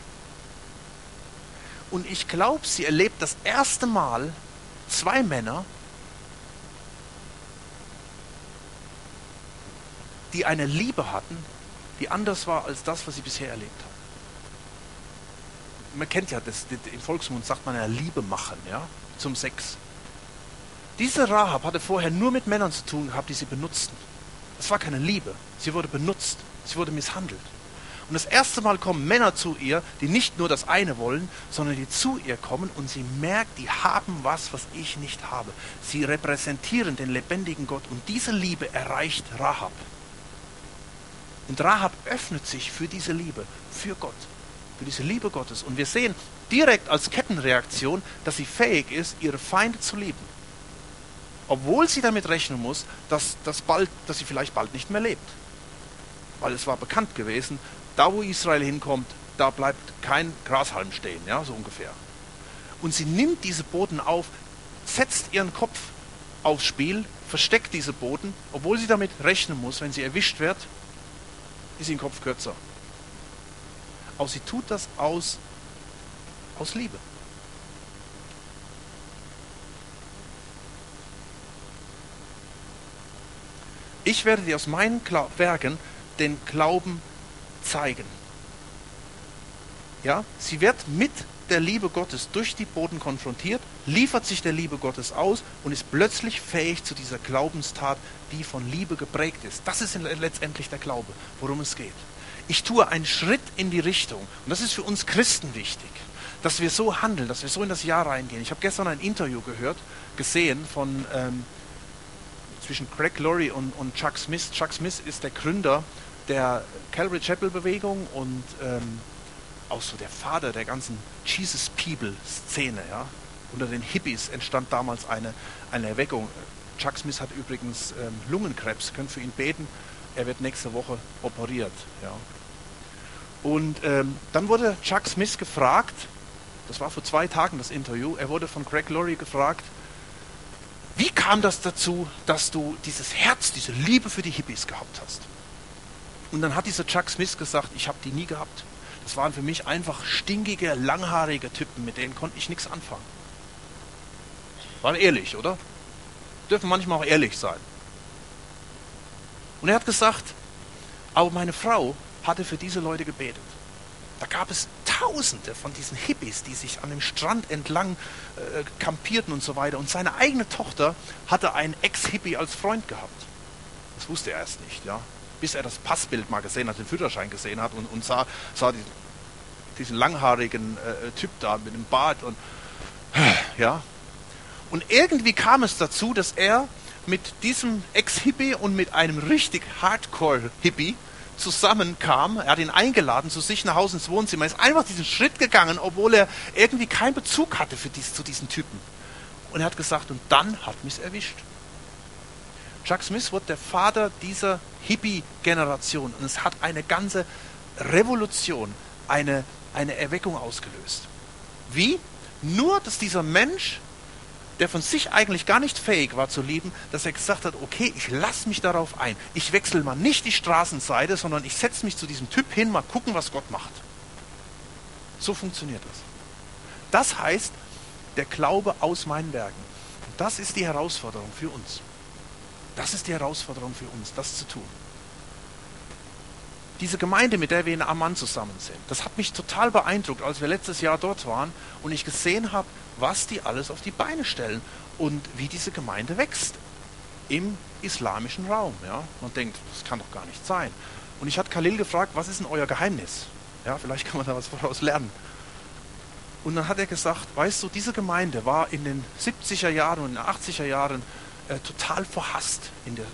Und ich glaube, sie erlebt das erste Mal zwei Männer, die eine Liebe hatten, die anders war als das, was sie bisher erlebt haben. Man kennt ja das, im Volksmund sagt man ja Liebe machen, ja, zum Sex. Diese Rahab hatte vorher nur mit Männern zu tun gehabt, die sie benutzten. Es war keine Liebe, sie wurde benutzt, sie wurde misshandelt. Und das erste Mal kommen Männer zu ihr, die nicht nur das eine wollen, sondern die zu ihr kommen und sie merkt, die haben was ich nicht habe. Sie repräsentieren den lebendigen Gott und diese Liebe erreicht Rahab. Und Rahab öffnet sich für diese Liebe, für Gott, für diese Liebe Gottes. Und wir sehen direkt als Kettenreaktion, dass sie fähig ist, ihre Feinde zu lieben. Obwohl sie damit rechnen muss, dass sie vielleicht bald nicht mehr lebt. Weil es war bekannt gewesen, da wo Israel hinkommt, da bleibt kein Grashalm stehen, ja, so ungefähr. Und sie nimmt diese Boten auf, setzt ihren Kopf aufs Spiel, versteckt diese Boten, obwohl sie damit rechnen muss, wenn sie erwischt wird, ist ihr Kopf kürzer. Aber sie tut das aus Liebe. Ich werde dir aus meinen Werken den Glauben zeigen. Ja, sie wird mit der Liebe Gottes durch die Boten konfrontiert, liefert sich der Liebe Gottes aus und ist plötzlich fähig zu dieser Glaubenstat, die von Liebe geprägt ist. Das ist letztendlich der Glaube, worum es geht. Ich tue einen Schritt in die Richtung, und das ist für uns Christen wichtig, dass wir so handeln, dass wir so in das Jahr reingehen. Ich habe gestern ein Interview gesehen von zwischen Craig Laurie und Chuck Smith. Chuck Smith ist der Gründer der Calvary Chapel Bewegung und auch so der Vater der ganzen Jesus People Szene. Ja? Unter den Hippies entstand damals eine Erweckung. Chuck Smith hat übrigens Lungenkrebs, könnt für ihn beten. Er wird nächste Woche operiert. Ja? Und dann wurde Chuck Smith gefragt, das war vor 2 Tagen das Interview, er wurde von Craig Laurie gefragt, wie kam das dazu, dass du dieses Herz, diese Liebe für die Hippies gehabt hast? Und dann hat dieser Chuck Smith gesagt, ich habe die nie gehabt. Das waren für mich einfach stinkige, langhaarige Typen, mit denen konnte ich nichts anfangen. War ehrlich, oder? Dürfen manchmal auch ehrlich sein. Und er hat gesagt, aber meine Frau hatte für diese Leute gebetet. Da gab es Tausende von diesen Hippies, die sich an dem Strand entlang kampierten und so weiter. Und seine eigene Tochter hatte einen Ex-Hippie als Freund gehabt. Das wusste er erst nicht, ja. Bis er das Passbild mal gesehen hat, den Führerschein gesehen hat und sah diesen langhaarigen Typ da mit dem Bart. Und, ja. Und irgendwie kam es dazu, dass er mit diesem Ex-Hippie und mit einem richtig Hardcore-Hippie zusammenkam. Er hat ihn eingeladen zu sich nach Hause ins Wohnzimmer. Er ist einfach diesen Schritt gegangen, obwohl er irgendwie keinen Bezug hatte zu diesen Typen. Und er hat gesagt, und dann hat mich es erwischt. Chuck Smith wurde der Vater dieser Hippie-Generation. Und es hat eine ganze Revolution, eine Erweckung ausgelöst. Wie? Nur, dass dieser Mensch, der von sich eigentlich gar nicht fähig war zu lieben, dass er gesagt hat, okay, ich lasse mich darauf ein. Ich wechsle mal nicht die Straßenseite, sondern ich setze mich zu diesem Typ hin, mal gucken, was Gott macht. So funktioniert das. Das heißt, der Glaube aus meinen Werken. Und das ist die Herausforderung für uns. Das ist die Herausforderung für uns, das zu tun. Diese Gemeinde, mit der wir in Amman zusammen sind, das hat mich total beeindruckt, als wir letztes Jahr dort waren und ich gesehen habe, was die alles auf die Beine stellen und wie diese Gemeinde wächst im islamischen Raum. Ja? Man denkt, das kann doch gar nicht sein. Und ich hatte Khalil gefragt, was ist denn euer Geheimnis? Ja, vielleicht kann man da was daraus lernen. Und dann hat er gesagt, weißt du, diese Gemeinde war in den 70er Jahren und in den 80er Jahren total verhasst.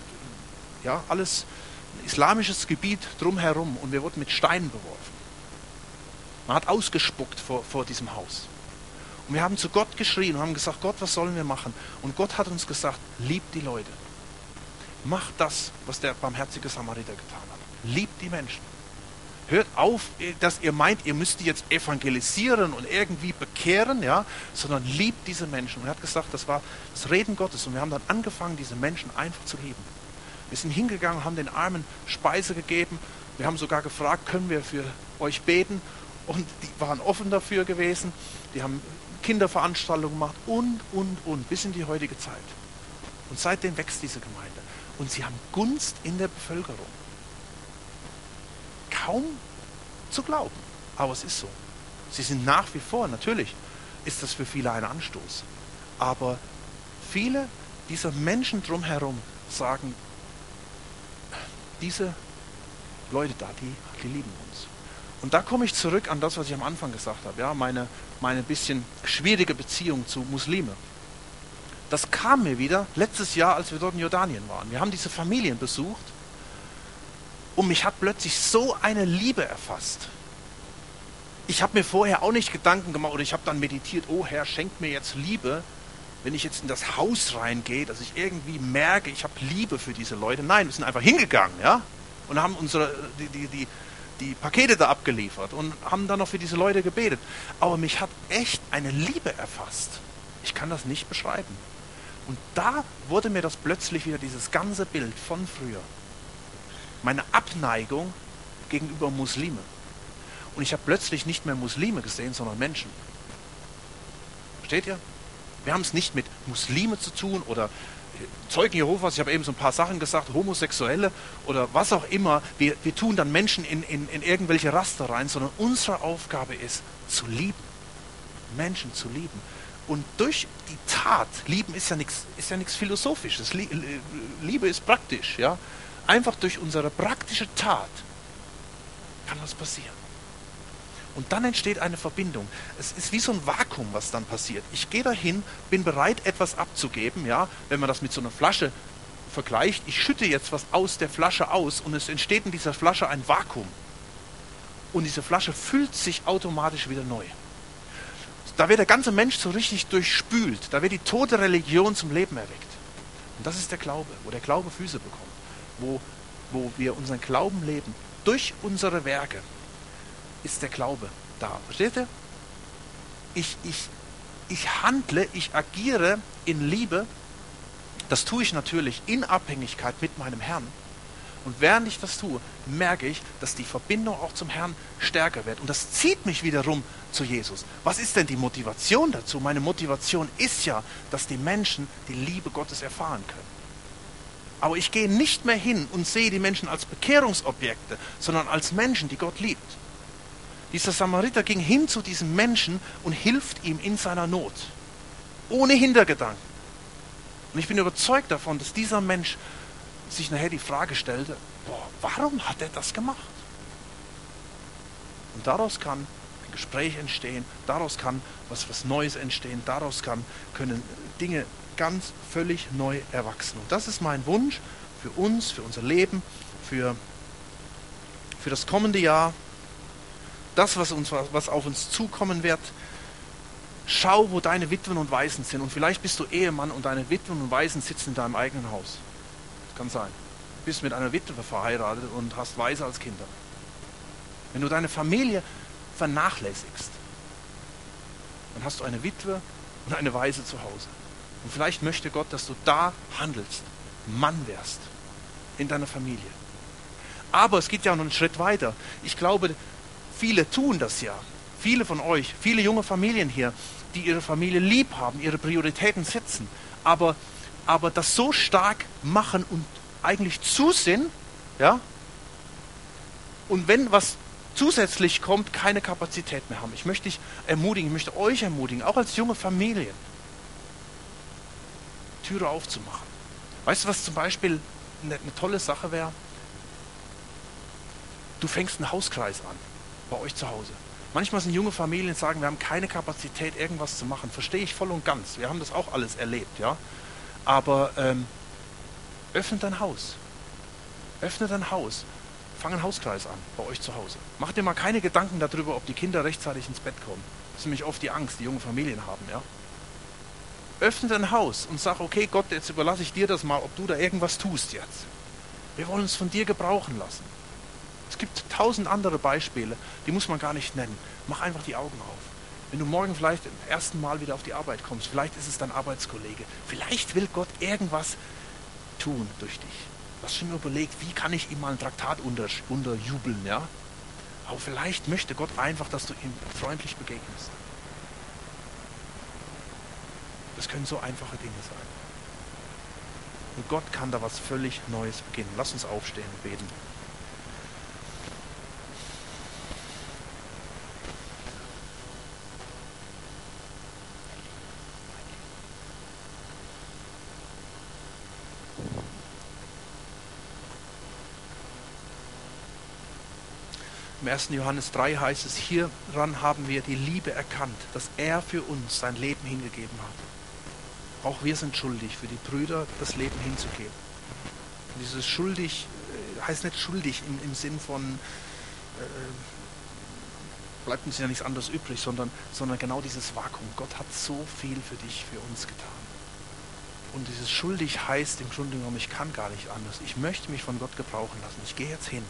Alles ein islamisches Gebiet drumherum und wir wurden mit Steinen beworfen. Man hat ausgespuckt vor diesem Haus. Und wir haben zu Gott geschrien und haben gesagt, Gott, was sollen wir machen? Und Gott hat uns gesagt, liebt die Leute. Macht das, was der barmherzige Samariter getan hat. Liebt die Menschen. Hört auf, dass ihr meint, ihr müsst die jetzt evangelisieren und irgendwie bekehren, ja, sondern liebt diese Menschen. Und er hat gesagt, das war das Reden Gottes. Und wir haben dann angefangen, diese Menschen einfach zu lieben. Wir sind hingegangen, haben den Armen Speise gegeben. Wir haben sogar gefragt, können wir für euch beten? Und die waren offen dafür gewesen. Die haben Kinderveranstaltungen gemacht und, bis in die heutige Zeit. Und seitdem wächst diese Gemeinde. Und sie haben Gunst in der Bevölkerung. kaum zu glauben, aber es ist so. Sie sind nach wie vor, natürlich ist das für viele ein Anstoß, aber viele dieser Menschen drumherum sagen, diese Leute da, die lieben uns. Und da komme ich zurück an das, was ich am Anfang gesagt habe, ja, meine bisschen schwierige Beziehung zu Muslime. Das kam mir wieder letztes Jahr, als wir dort in Jordanien waren. Wir haben diese Familien besucht und mich hat plötzlich so eine Liebe erfasst. Ich habe mir vorher auch nicht Gedanken gemacht oder ich habe dann meditiert, oh Herr, schenk mir jetzt Liebe, wenn ich jetzt in das Haus reingehe, dass ich irgendwie merke, ich habe Liebe für diese Leute. Nein, wir sind einfach hingegangen, ja, und haben die Pakete da abgeliefert und haben dann noch für diese Leute gebetet. Aber mich hat echt eine Liebe erfasst. Ich kann das nicht beschreiben. Und da wurde mir das plötzlich wieder, dieses ganze Bild von früher. Meine Abneigung gegenüber Muslime. Und ich habe plötzlich nicht mehr Muslime gesehen, sondern Menschen. Versteht ihr? Wir haben es nicht mit Muslime zu tun oder Zeugen Jehovas, ich habe eben so ein paar Sachen gesagt, Homosexuelle oder was auch immer. Wir tun dann Menschen in irgendwelche Raster rein, sondern unsere Aufgabe ist, zu lieben. Menschen zu lieben. Und durch die Tat, lieben ist ja nichts Philosophisches, Liebe ist praktisch, ja. Einfach durch unsere praktische Tat kann was passieren. Und dann entsteht eine Verbindung. Es ist wie so ein Vakuum, was dann passiert. Ich gehe dahin, bin bereit, etwas abzugeben, ja. Wenn man das mit so einer Flasche vergleicht, ich schütte jetzt was aus der Flasche aus und es entsteht in dieser Flasche ein Vakuum. Und diese Flasche füllt sich automatisch wieder neu. Da wird der ganze Mensch so richtig durchspült. Da wird die tote Religion zum Leben erweckt. Und das ist der Glaube, wo der Glaube Füße bekommt. Wo wir unseren Glauben leben. Durch unsere Werke ist der Glaube da. Versteht ihr? Ich handle, ich agiere in Liebe. Das tue ich natürlich in Abhängigkeit mit meinem Herrn. Und während ich das tue, merke ich, dass die Verbindung auch zum Herrn stärker wird. Und das zieht mich wiederum zu Jesus. Was ist denn die Motivation dazu? Meine Motivation ist ja, dass die Menschen die Liebe Gottes erfahren können. Aber ich gehe nicht mehr hin und sehe die Menschen als Bekehrungsobjekte, sondern als Menschen, die Gott liebt. Dieser Samariter ging hin zu diesem Menschen und hilft ihm in seiner Not. Ohne Hintergedanken. Und ich bin überzeugt davon, dass dieser Mensch sich nachher die Frage stellte, warum hat er das gemacht? Und daraus kann ein Gespräch entstehen, daraus kann was Neues entstehen, daraus können Dinge ganz völlig neu erwachsen. Und das ist mein Wunsch für uns, für unser Leben, für das kommende Jahr, das, was auf uns zukommen wird. Schau, wo deine Witwen und Waisen sind. Und vielleicht bist du Ehemann und deine Witwen und Waisen sitzen in deinem eigenen Haus. Kann sein. Du bist mit einer Witwe verheiratet und hast Waise als Kinder. Wenn du deine Familie vernachlässigst, dann hast du eine Witwe und eine Waise zu Hause. Und vielleicht möchte Gott, dass du da handelst, Mann wärst in deiner Familie. Aber es geht ja noch einen Schritt weiter. Ich glaube, viele tun das ja. Viele von euch, viele junge Familien hier, die ihre Familie lieb haben, ihre Prioritäten setzen, aber das so stark machen und eigentlich zusehen, ja, und wenn was zusätzlich kommt, keine Kapazität mehr haben. Ich möchte dich ermutigen, ich möchte euch ermutigen, auch als junge Familien, Türe aufzumachen. Weißt du, was zum Beispiel eine tolle Sache wäre? Du fängst einen Hauskreis an, bei euch zu Hause. Manchmal sind junge Familien, sagen, wir haben keine Kapazität, irgendwas zu machen. Verstehe ich voll und ganz. Wir haben das auch alles erlebt, ja. Aber öffne dein Haus. Öffne dein Haus. Fang einen Hauskreis an, bei euch zu Hause. Mach dir mal keine Gedanken darüber, ob die Kinder rechtzeitig ins Bett kommen. Das ist nämlich oft die Angst, die junge Familien haben, ja. Öffne dein Haus und sag, okay Gott, jetzt überlasse ich dir das mal, ob du da irgendwas tust jetzt. Wir wollen uns von dir gebrauchen lassen. Es gibt 1000 andere Beispiele, die muss man gar nicht nennen. Mach einfach die Augen auf. Wenn du morgen vielleicht zum ersten Mal wieder auf die Arbeit kommst, vielleicht ist es dein Arbeitskollege, vielleicht will Gott irgendwas tun durch dich. Du hast schon überlegt, wie kann ich ihm mal ein Traktat unterjubeln, ja? Aber vielleicht möchte Gott einfach, dass du ihm freundlich begegnest. Das können so einfache Dinge sein. Und Gott kann da was völlig Neues beginnen. Lass uns aufstehen und beten. Im 1. Johannes 3 heißt es, hieran haben wir die Liebe erkannt, dass er für uns sein Leben hingegeben hat. Auch wir sind schuldig, für die Brüder das Leben hinzugeben. Und dieses schuldig heißt nicht schuldig im Sinn von, bleibt uns ja nichts anderes übrig, sondern genau dieses Vakuum. Gott hat so viel für dich, für uns getan. Und dieses schuldig heißt im Grunde genommen, ich kann gar nicht anders. Ich möchte mich von Gott gebrauchen lassen. Ich gehe jetzt hin.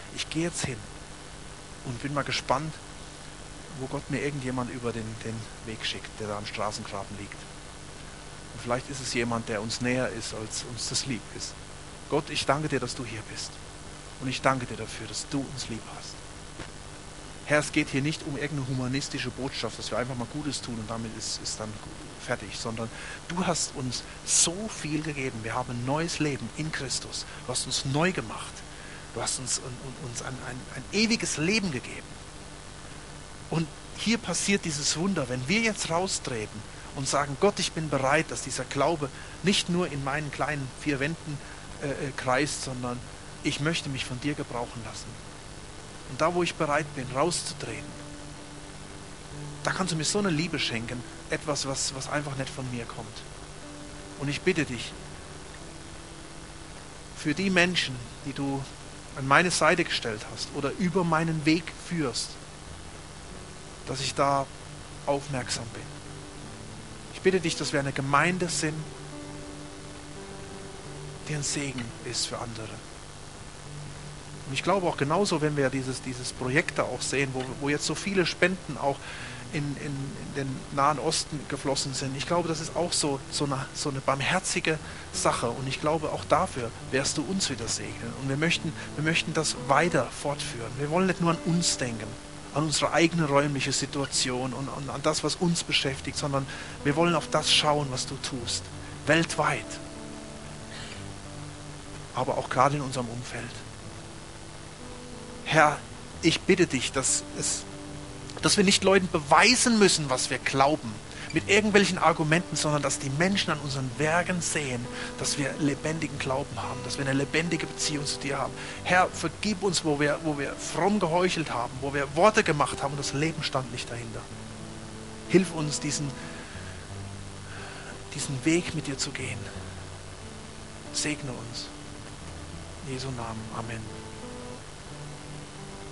Und bin mal gespannt, wo Gott mir irgendjemand über den Weg schickt, der da am Straßengraben liegt. Und vielleicht ist es jemand, der uns näher ist, als uns das lieb ist. Gott, ich danke dir, dass du hier bist. Und ich danke dir dafür, dass du uns lieb hast. Herr, es geht hier nicht um irgendeine humanistische Botschaft, dass wir einfach mal Gutes tun und damit ist dann fertig, sondern du hast uns so viel gegeben. Wir haben ein neues Leben in Christus. Du hast uns neu gemacht. Du hast uns ein ewiges Leben gegeben. Und hier passiert dieses Wunder, wenn wir jetzt raustreten und sagen, Gott, ich bin bereit, dass dieser Glaube nicht nur in meinen kleinen 4 Wänden kreist, sondern ich möchte mich von dir gebrauchen lassen. Und da, wo ich bereit bin, rauszutreten, da kannst du mir so eine Liebe schenken, etwas, was einfach nicht von mir kommt. Und ich bitte dich, für die Menschen, die du an meine Seite gestellt hast oder über meinen Weg führst, dass ich da aufmerksam bin. Ich bitte dich, dass wir eine Gemeinde sind, die ein Segen ist für andere. Und ich glaube auch genauso, wenn wir dieses Projekt da auch sehen, wo jetzt so viele Spenden auch in den Nahen Osten geflossen sind. Ich glaube, das ist auch so eine barmherzige Sache. Und ich glaube, auch dafür wirst du uns wieder segnen. Und wir möchten das weiter fortführen. Wir wollen nicht nur an uns denken, an unsere eigene räumliche Situation und an das, was uns beschäftigt, sondern wir wollen auf das schauen, was du tust. Weltweit. Aber auch gerade in unserem Umfeld. Herr, ich bitte dich, dass wir nicht Leuten beweisen müssen, was wir glauben, mit irgendwelchen Argumenten, sondern dass die Menschen an unseren Werken sehen, dass wir lebendigen Glauben haben, dass wir eine lebendige Beziehung zu dir haben. Herr, vergib uns, wo wir fromm geheuchelt haben, wo wir Worte gemacht haben und das Leben stand nicht dahinter. Hilf uns, diesen Weg mit dir zu gehen. Segne uns. In Jesu Namen. Amen.